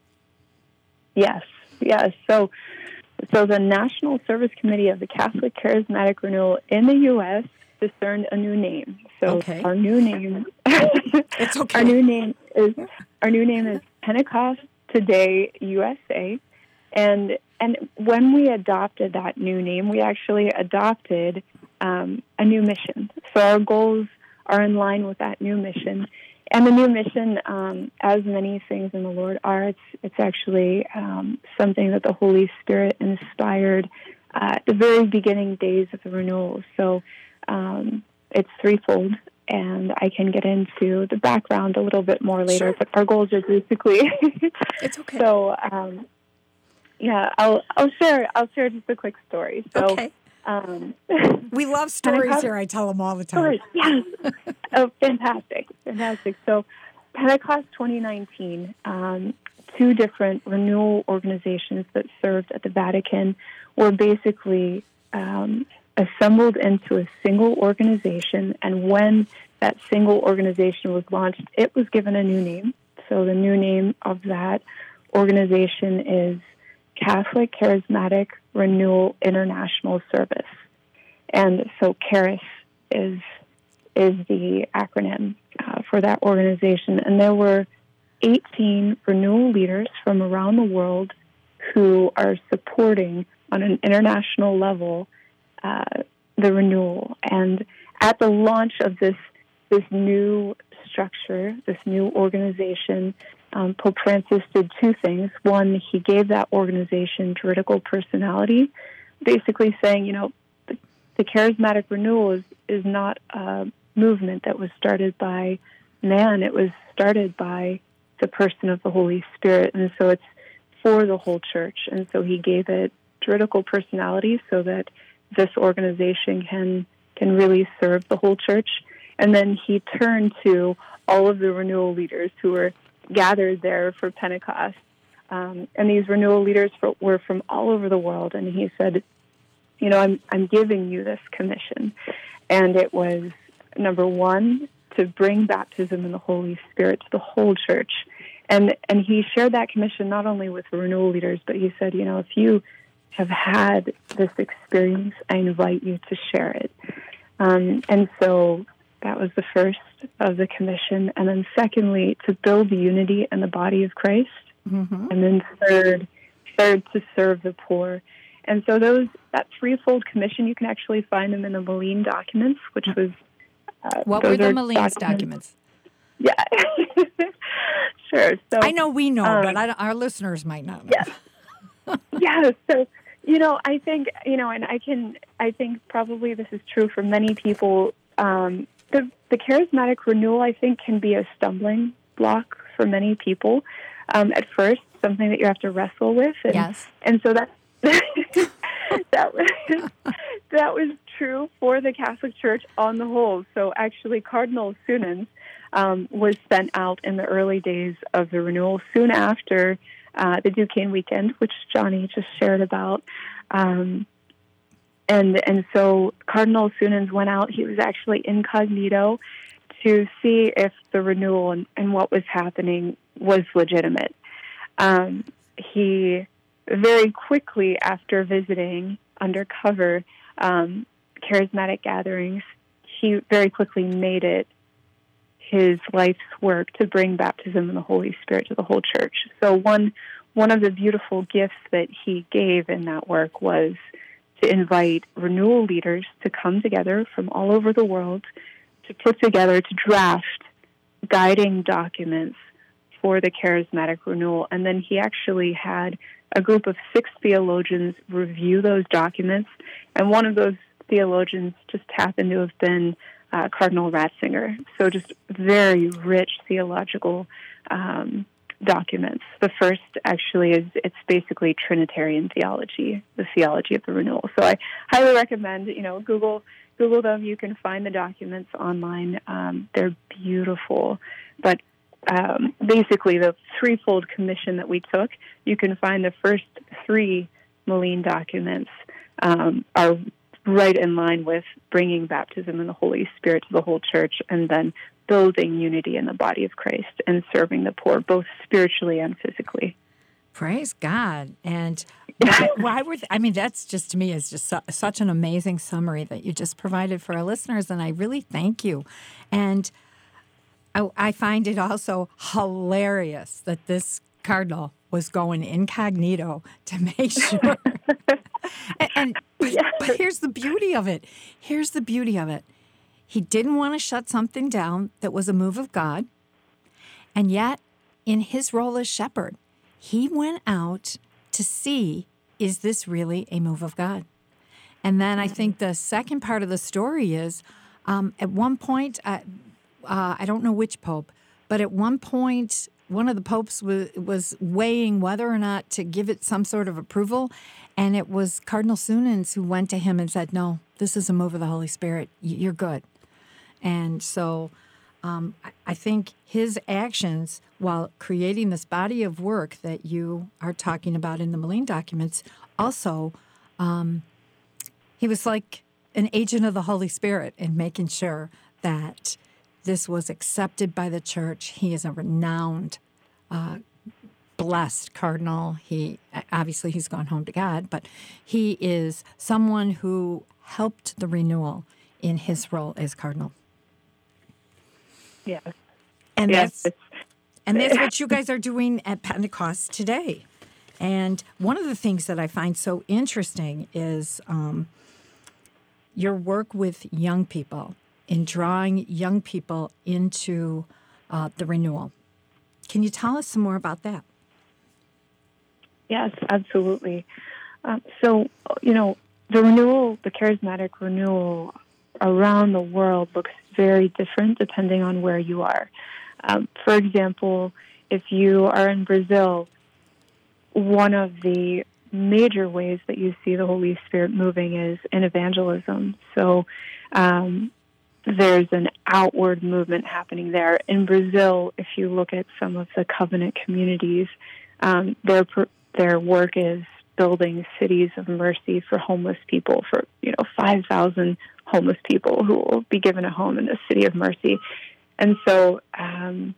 Yes, yes. So, so the National Service Committee of the Catholic Charismatic Renewal in the U S discerned a new name. So okay. our new name, it's okay. Our new name is our new name is Pentecost Today U S A, and and when we adopted that new name, we actually adopted um, a new mission. So our goals are in line with that new mission. And the new mission, um, as many things in the Lord are, it's, it's actually um, something that the Holy Spirit inspired uh, at the very beginning days of the renewal. So um, it's threefold, and I can get into the background a little bit more later, Sure. but our goals are basically... It's okay. So, um, yeah, I'll I'll share I'll share just a quick story. So, Okay. um, We love stories Pentecost- here. I tell them all the time. stories, yes. Oh, fantastic, fantastic. So, Pentecost twenty nineteen, um, two different renewal organizations that served at the Vatican were basically um, assembled into a single organization. And when that single organization was launched, it was given a new name. So the new name of that organization is Catholic Charismatic Renewal International Service. And so CHARIS is is the acronym uh, for that organization. And there were eighteen renewal leaders from around the world who are supporting on an international level uh, the renewal. And at the launch of this this new structure, this new organization, um, Pope Francis did two things. One, he gave that organization juridical personality, basically saying, you know, the, the charismatic renewal is, is not a movement that was started by man. It was started by the person of the Holy Spirit, and so it's for the whole church. And so he gave it juridical personality so that this organization can can really serve the whole church. And then he turned to all of the renewal leaders who were gathered there for Pentecost. Um, and these renewal leaders for, were from all over the world. And he said, you know, I'm, I'm giving you this commission. And it was, number one, to bring baptism in the Holy Spirit to the whole church. And, and he shared that commission not only with the renewal leaders, but he said, you know, if you have had this experience, I invite you to share it. Um, and so that was the first of the commission. And then secondly, to build unity in the body of Christ. Mm-hmm. And then third, third, to serve the poor. And so those that threefold commission, you can actually find them in the Moline documents, which was... Uh, what were the Moline's documents? documents? Yeah. Sure. So I know we know, um, but I, our listeners might not know. Yeah. Yeah. So, you know, I think, you know, and I can, I think probably this is true for many people. Um, the, the charismatic renewal, I think, can be a stumbling block for many people. Um, at first, something that you have to wrestle with. And, yes. And so that, that was, that was true for the Catholic Church on the whole. So actually, Cardinal Sunens um, was sent out in the early days of the renewal, soon after uh, the Duquesne weekend, which Johnny just shared about. Um, and and so Cardinal Sunens went out. He was actually incognito to see if the renewal and, and what was happening was legitimate. Um, he very quickly, after visiting undercover um, charismatic gatherings, he very quickly made it his life's work to bring baptism in the Holy Spirit to the whole church. So one one of the beautiful gifts that he gave in that work was to invite renewal leaders to come together from all over the world to put together, to draft guiding documents for the charismatic renewal. And then he actually had a group of six theologians review those documents. And one of those theologians just happened to have been uh, Cardinal Ratzinger. So just very rich theological um, documents. The first actually is, it's basically Trinitarian theology, the theology of the renewal. So I highly recommend, you know, Google Google them. You can find the documents online. Um, they're beautiful. But um, basically the threefold commission that we took, you can find the first three Moline documents um, are right in line with bringing baptism in the Holy Spirit to the whole church, and then building unity in the body of Christ and serving the poor, both spiritually and physically. Praise God. And why, why were, th- I mean, that's just, to me, is just su- such an amazing summary that you just provided for our listeners, and I really thank you. And I, I find it also hilarious that this Cardinal was going incognito to make sure. and and but, Yeah. but here's the beauty of it. Here's the beauty of it. He didn't want to shut something down that was a move of God. And yet, in his role as shepherd, he went out to see, is this really a move of God? And then I think the second part of the story is, um, at one point, uh, uh, I don't know which pope, but at one point, one of the popes was, was weighing whether or not to give it some sort of approval. And it was Cardinal Sunens who went to him and said, no, this is a move of the Holy Spirit. You're good. And so um, I, I think his actions, while creating this body of work that you are talking about in the Moline documents, also um, he was like an agent of the Holy Spirit in making sure that this was accepted by the church. He is a renowned, uh, blessed cardinal. He obviously he's gone home to God, but he is someone who helped the renewal in his role as cardinal. Yes. And Yes. that's and that's what you guys are doing at Pentecost today. And one of the things that I find so interesting is um, your work with young people in drawing young people into uh, the renewal. Can you tell us some more about that? Yes, absolutely. Um, so, you know, the renewal, the charismatic renewal around the world looks very different depending on where you are. Um, for example, if you are in Brazil, one of the major ways that you see the Holy Spirit moving is in evangelism. So um, there's an outward movement happening there. In Brazil, if you look at some of the covenant communities, um, their their work is building cities of mercy for homeless people, for, you know, five thousand homeless people who will be given a home in the city of mercy. And so um,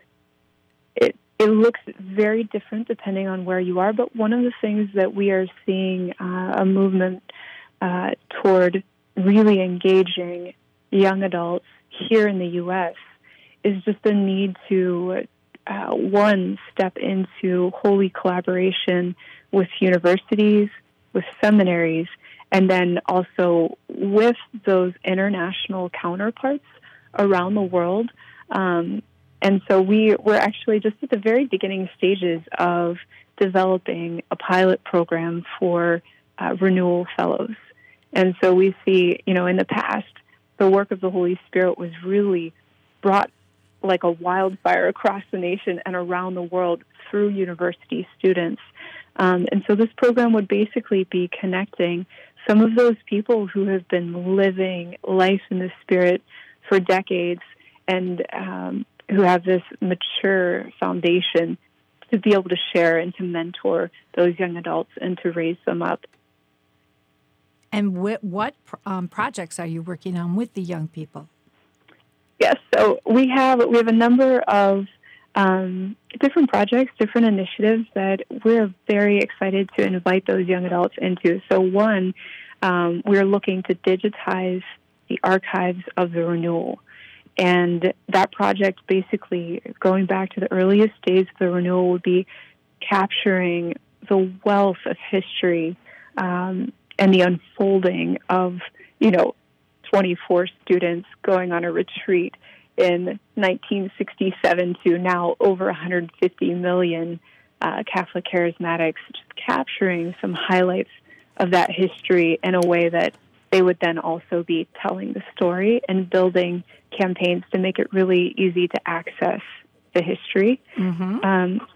it it looks very different depending on where you are. But one of the things that we are seeing uh, a movement uh, toward really engaging young adults here in the U S is just the need to, uh, one, step into holy collaboration with universities, with seminaries, and then also with those international counterparts around the world. Um, and so we, we're actually just at the very beginning stages of developing a pilot program for uh, renewal fellows. And so we see, you know, in the past, the work of the Holy Spirit was really brought like a wildfire across the nation and around the world through university students. Um, and so this program would basically be connecting some of those people who have been living life in the Spirit for decades and um, who have this mature foundation to be able to share and to mentor those young adults and to raise them up. And wh- what um, projects are you working on with the young people? Yes, so we have we have a number of um, different projects, different initiatives that we're very excited to invite those young adults into. So one, um, we're looking to digitize the archives of the renewal. And that project, basically going back to the earliest days of the renewal, would be capturing the wealth of history um, and the unfolding of, you know, twenty-four students going on a retreat in nineteen sixty-seven to now over one hundred fifty million uh, Catholic charismatics, just capturing some highlights of that history in a way that they would then also be telling the story and building campaigns to make it really easy to access the history. Mm-hmm. Um,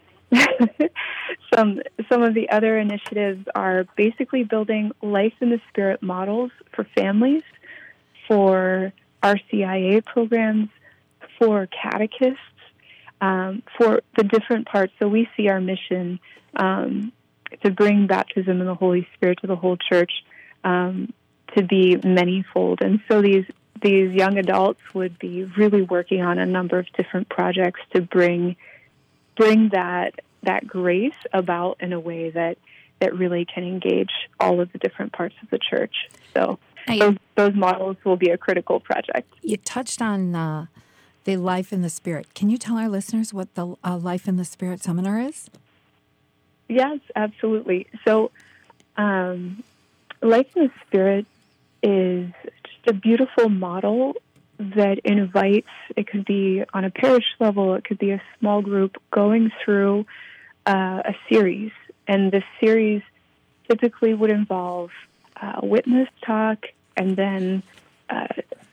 some some of the other initiatives are basically building life in the Spirit models for families, for R C I A programs, for catechists, um, for the different parts. So we see our mission um, to bring baptism in the Holy Spirit to the whole church um, to be manyfold. And so these these young adults would be really working on a number of different projects to bring bring that that grace about in a way that, that really can engage all of the different parts of the church. So those, those models will be a critical project. You touched on uh, the Life in the Spirit. Can you tell our listeners what the uh, Life in the Spirit seminar is? Yes, absolutely. So, um, Life in the Spirit is just a beautiful model that invites, it could be on a parish level, it could be a small group going through uh, a series. And this series typically would involve uh, witness talk and then uh,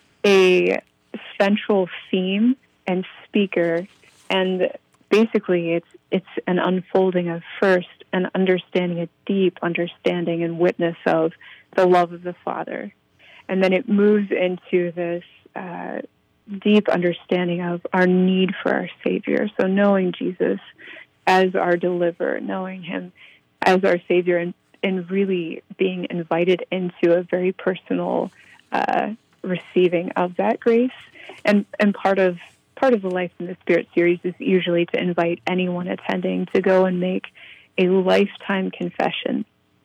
a central theme and speaker. And basically it's it's an unfolding of first an understanding, a deep understanding and witness of the love of the Father. And then it moves into this uh, deep understanding of our need for our Savior. So knowing Jesus as our deliverer, knowing him as our Savior, and, and really being invited into a very personal uh, receiving of that grace. And and part of part of the Life in the Spirit series is usually to invite anyone attending to go and make a lifetime confession,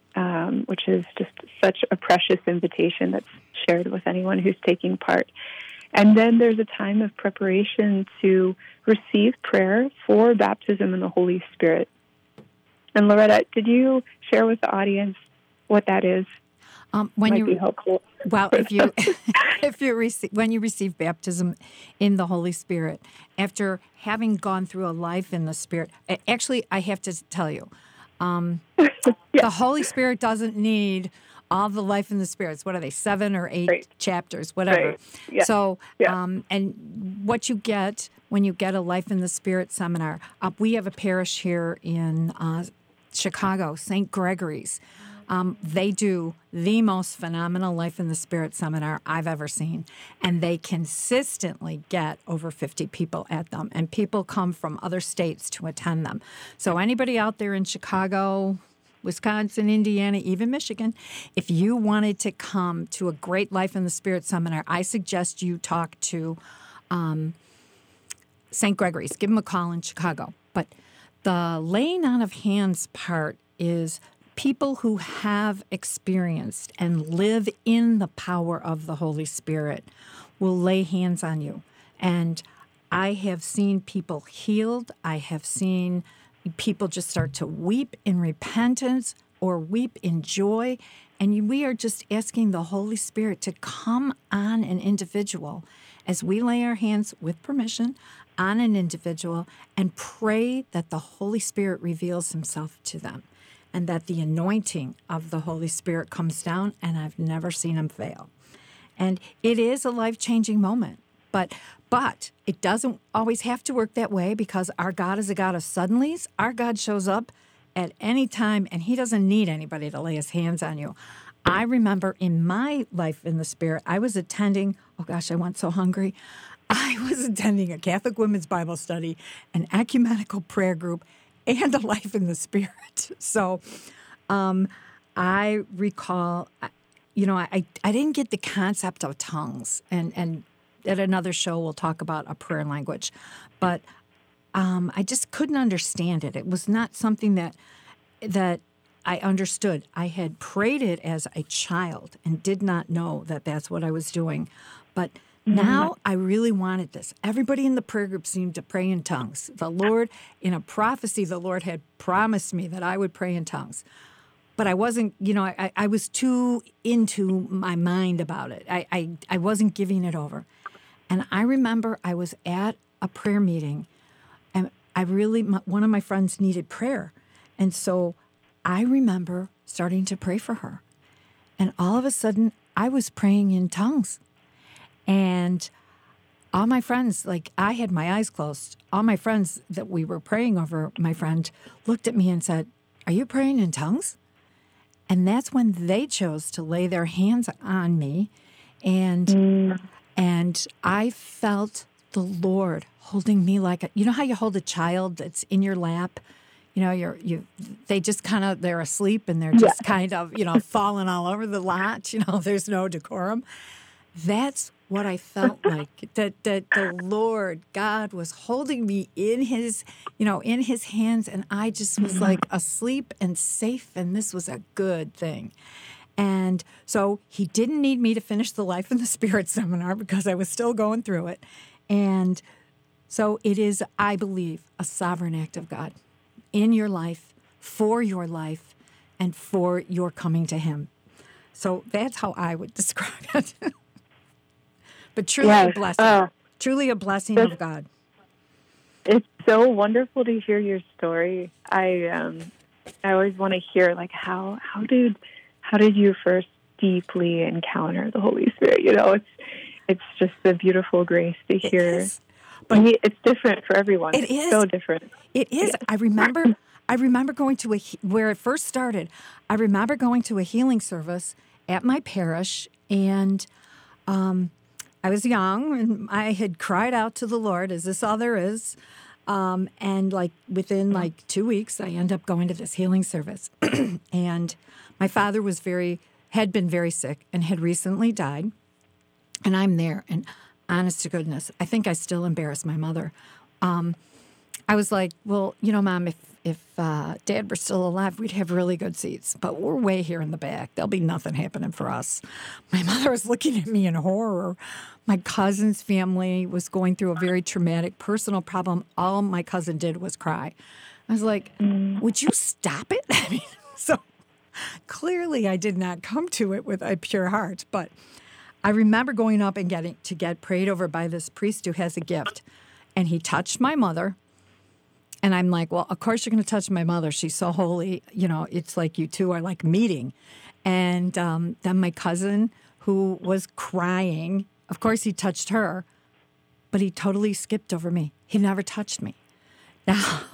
um, which is just such a precious invitation that's shared with anyone who's taking part. And then there's a time of preparation to receive prayer for baptism in the Holy Spirit. And Loretta, did you share with the audience what that is? Um, when Might you be helpful. Well, if you if you receive when you receive baptism in the Holy Spirit, after having gone through a life in the Spirit, actually, I have to tell you, um, yeah. the Holy Spirit doesn't need all the Life in the Spirits. What are they? Seven or eight right. chapters, whatever. Right. Yeah. So, yeah. Um, and what you get when you get a Life in the Spirit seminar, uh, we have a parish here in uh, Chicago, Saint Gregory's. Um, they do the most phenomenal Life in the Spirit seminar I've ever seen, and they consistently get over fifty people at them, and people come from other states to attend them. So anybody out there in Chicago, Wisconsin, Indiana, even Michigan, if you wanted to come to a great Life in the Spirit seminar, I suggest you talk to um, Saint Gregory's. Give them a call in Chicago. But the laying on of hands part is people who have experienced and live in the power of the Holy Spirit will lay hands on you. And I have seen people healed. I have seen people just start to weep in repentance or weep in joy. And we are just asking the Holy Spirit to come on an individual as we lay our hands with permission on an individual and pray that the Holy Spirit reveals himself to them, and that the anointing of the Holy Spirit comes down, and I've never seen him fail. And it is a life-changing moment. But but it doesn't always have to work that way, because our God is a God of suddenlies. Our God shows up at any time, and he doesn't need anybody to lay his hands on you. I remember in my Life in the Spirit, I was attending, oh gosh, I went so hungry. I was attending a Catholic women's Bible study, an ecumenical prayer group, and a Life in the Spirit. So um, I recall, you know, I, I didn't get the concept of tongues. And, and at another show, we'll talk about a prayer language. But um, I just couldn't understand it. It was not something that that I understood. I had prayed it as a child and did not know that that's what I was doing. But now I really wanted this. Everybody in the prayer group seemed to pray in tongues. The Lord, in a prophecy, the Lord had promised me that I would pray in tongues. But I wasn't, you know, I, I was too into my mind about it. I, I, I wasn't giving it over. And I remember I was at a prayer meeting, and I really, my, one of my friends needed prayer. And so I remember starting to pray for her. And all of a sudden, I was praying in tongues. And all my friends, like I had my eyes closed, all my friends that we were praying over, my friend, looked at me and said, "Are you praying in tongues?" And that's when they chose to lay their hands on me. And mm. and I felt the Lord holding me like a, you know how you hold a child that's in your lap? You know, you're you they just kind of, they're asleep and they're just yeah. kind of, you know, falling all over the lot. You know, there's no decorum. That's what I felt like, that that the Lord God was holding me in his, you know, in his hands, and I just was like asleep and safe, and this was a good thing. And so he didn't need me to finish the Life in the Spirit seminar because I was still going through it. And so it is, I believe, a sovereign act of God in your life, for your life, and for your coming to him. So that's how I would describe it. But truly Yes. a blessing. Uh, truly a blessing of God. It's so wonderful to hear your story. I um, I always want to hear like how how did how did you first deeply encounter the Holy Spirit? You know, it's it's just a beautiful grace to hear. It is. But And it's different for everyone. It It's is. so different. It is. Yes. I remember. I remember going to a he- where it first started. I remember going to a healing service at my parish, and um, I was young, and I had cried out to the Lord, "Is this all there is?" Um, and like within like two weeks, I end up going to this healing service, and my father was very had been very sick and had recently died, and I'm there, and honest to goodness, I think I still embarrass my mother. Um, I was like, well, you know, Mom, if if uh, Dad were still alive, we'd have really good seats. But we're way here in the back. There'll be nothing happening for us. My mother was looking at me in horror. My cousin's family was going through a very traumatic personal problem. All my cousin did was cry. I was like, would you stop it? I mean, so clearly I did not come to it with a pure heart. But I remember going up and getting to get prayed over by this priest who has a gift. And he touched my mother. And I'm like, well, of course you're going to touch my mother. She's so holy. You know, it's like you two are like meeting. And um, then my cousin, who was crying, of course he touched her, but he totally skipped over me. He never touched me. Now,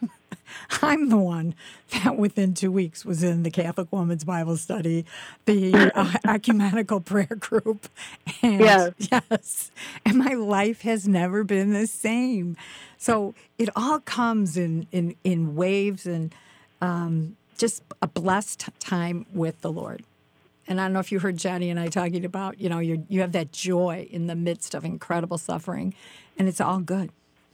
I'm the one that within two weeks was in the Catholic Women's Bible Study, the uh, ecumenical prayer group. And Yes. yes. And my life has never been the same. So it all comes in, in, in waves and um, just a blessed time with the Lord. And I don't know if you heard Johnny and I talking about, you know, you you have that joy in the midst of incredible suffering, and it's all good.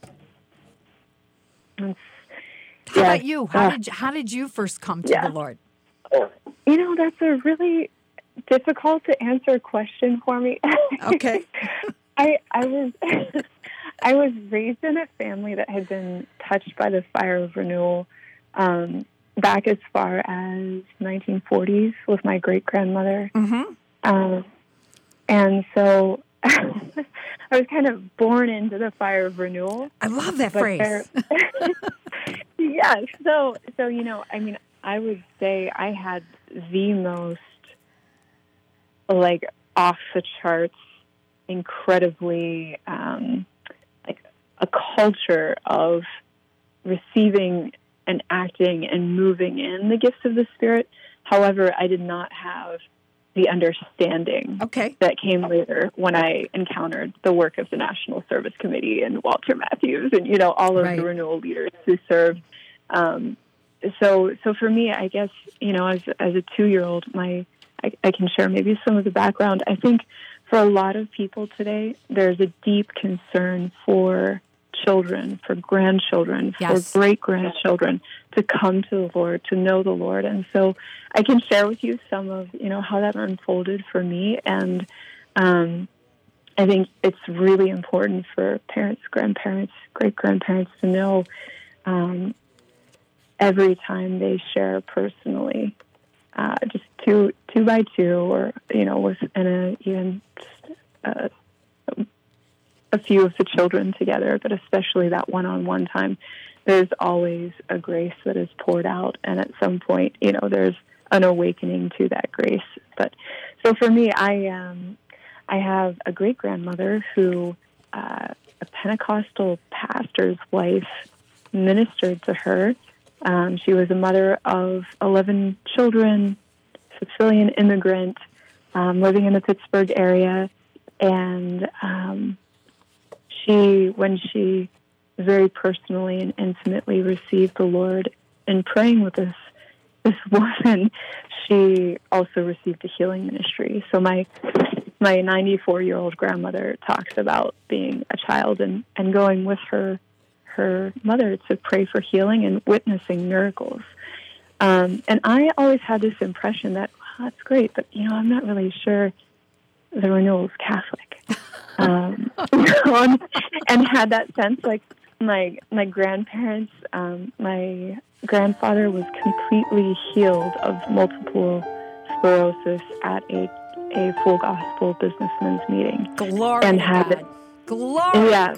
How Yes. about you? How Uh, did how did you first come to yeah. the Lord? You know, that's a really difficult to answer question for me. Okay. I I was I was raised in a family that had been touched by the fire of renewal um, back as far as nineteen forties with my great grandmother, Mm-hmm. um, and so I was kind of born into the fire of renewal. I love that But phrase. there- yeah, so so you know, I mean, I would say I had the most like off the charts, incredibly um, like a culture of receiving and acting and moving in the gifts of the Spirit. However, I did not have the understanding Okay. that came later when I encountered the work of the National Service Committee and Walter Matthews and, you know, all of Right. the renewal leaders who served. Um, so, so for me, I guess, you know, as, as a two-year-old, my, I, I can share maybe some of the background. I think for a lot of people today, there's a deep concern for children, for grandchildren, Yes. for great-grandchildren to come to the Lord, to know the Lord. And so I can share with you some of, you know, how that unfolded for me. And um, I think it's really important for parents, grandparents, great-grandparents to know um, every time they share personally, uh, just two two by two or, you know, within a, even just a, a few of the children together, but especially that one-on-one time, there's always a grace that is poured out. And at some point, you know, there's an awakening to that grace. But so for me, I um, I have a great-grandmother who uh, a Pentecostal pastor's wife ministered to her. Um, she was a mother of eleven children, Sicilian immigrant, um, living in the Pittsburgh area. And um, she, when she very personally and intimately received the Lord in praying with this this woman, she also received a healing ministry. So my my ninety-four-year-old grandmother talks about being a child and, and going with her her mother to pray for healing and witnessing miracles. Um, and I always had this impression that, well, that's great, but, you know, I'm not really sure the renewal is Catholic. um, and had that sense. Like my my grandparents, um, my grandfather was completely healed of multiple sclerosis at a a Full Gospel businessman's meeting. Glory and to had God. Glory. Yes,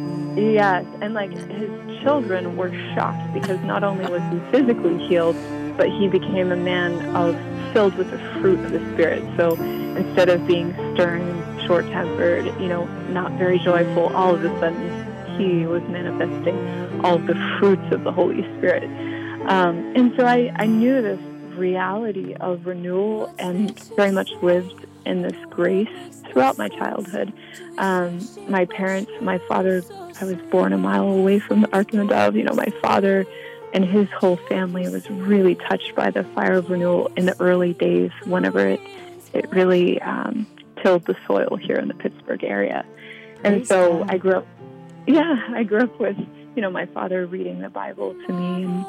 yes, and like his children were shocked because not only was he physically healed, but he became a man of filled with the fruit of the Spirit. So instead of being stern, short-tempered, you know, not very joyful, all of a sudden he was manifesting all of the fruits of the Holy Spirit. Um, and so I, I knew this reality of renewal and very much lived in this grace throughout my childhood. Um, my parents, my father, I was born a mile away from the Ark and the Dove. You know, my father and his whole family was really touched by the fire of renewal in the early days whenever it, it really um, tilled the soil here in the Pittsburgh area. And Praise so God. I grew up, yeah, I grew up with, you know, my father reading the Bible to me, and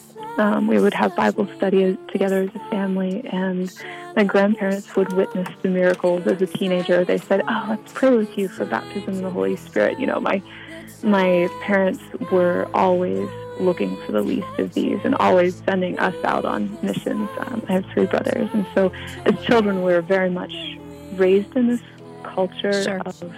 um, we would have Bible study together as a family, and my grandparents would witness the miracles as a teenager. They said, oh, let's pray with you for baptism in the Holy Spirit. You know, my my parents were always looking for the least of these and always sending us out on missions. Um, I have three brothers, and so as children, we were very much raised in this culture Sure. of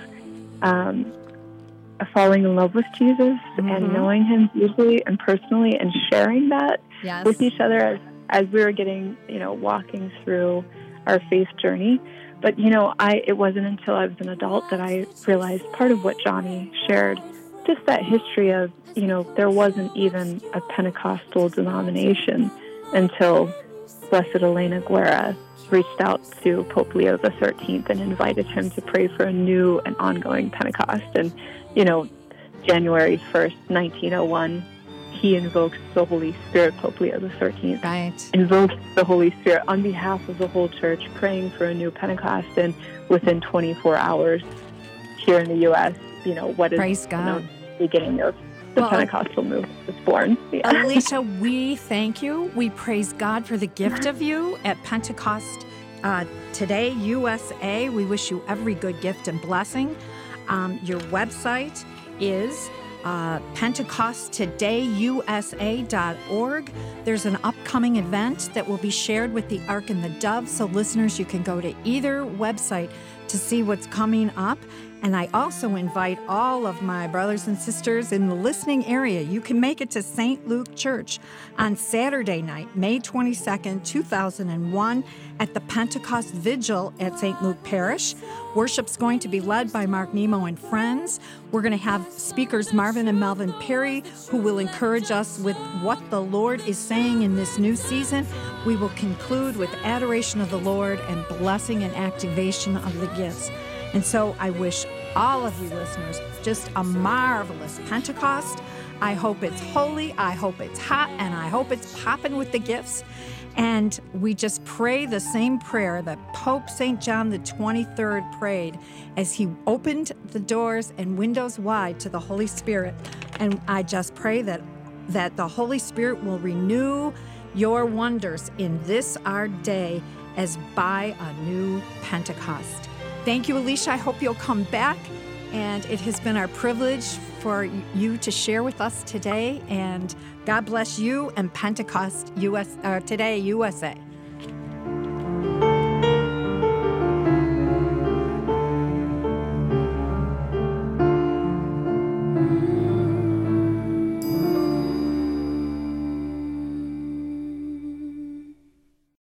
um, falling in love with Jesus Mm-hmm. and knowing him deeply and personally and sharing that Yes. with each other as, as we were getting, you know, walking through our faith journey. But, you know, I it wasn't until I was an adult that I realized part of what Johnny shared, just that history of, you know, there wasn't even a Pentecostal denomination until Blessed Elena Guerra reached out to Pope Leo the thirteenth and invited him to pray for a new and ongoing Pentecost. And, you know, January first, nineteen oh one, he invokes the Holy Spirit. Pope Leo the thirteenth Right. invokes the Holy Spirit on behalf of the whole church, praying for a new Pentecost. And within twenty-four hours, here in the U S, you know, what is Praise you God. know, the beginning of the Well, Pentecostal movement was born. Yeah. Alicia, we thank you. We praise God for the gift of you at Pentecost uh, Today, U S A. We wish you every good gift and blessing. Um, your website is uh, Pentecost Today U S A dot org. There's an upcoming event that will be shared with the Ark and the Dove, so listeners, you can go to either website to see what's coming up. And I also invite all of my brothers and sisters in the listening area. You can make it to Saint Luke Church on Saturday night, May twenty-second, two thousand one, at the Pentecost Vigil at Saint Luke Parish. Worship's going to be led by Mark Nemo and friends. We're going to have speakers Marvin and Melvin Perry, who will encourage us with what the Lord is saying in this new season. We will conclude with adoration of the Lord and blessing and activation of the gifts. And so I wish all of you listeners just a marvelous Pentecost. I hope it's holy, I hope it's hot, and I hope it's popping with the gifts. And we just pray the same prayer that Pope Saint John the twenty-third prayed as he opened the doors and windows wide to the Holy Spirit. And I just pray that, that the Holy Spirit will renew your wonders in this our day as by a new Pentecost. Thank you, Alicia. I hope you'll come back. And it has been our privilege for you to share with us today. And God bless you and Pentecost U S uh, Today U S A.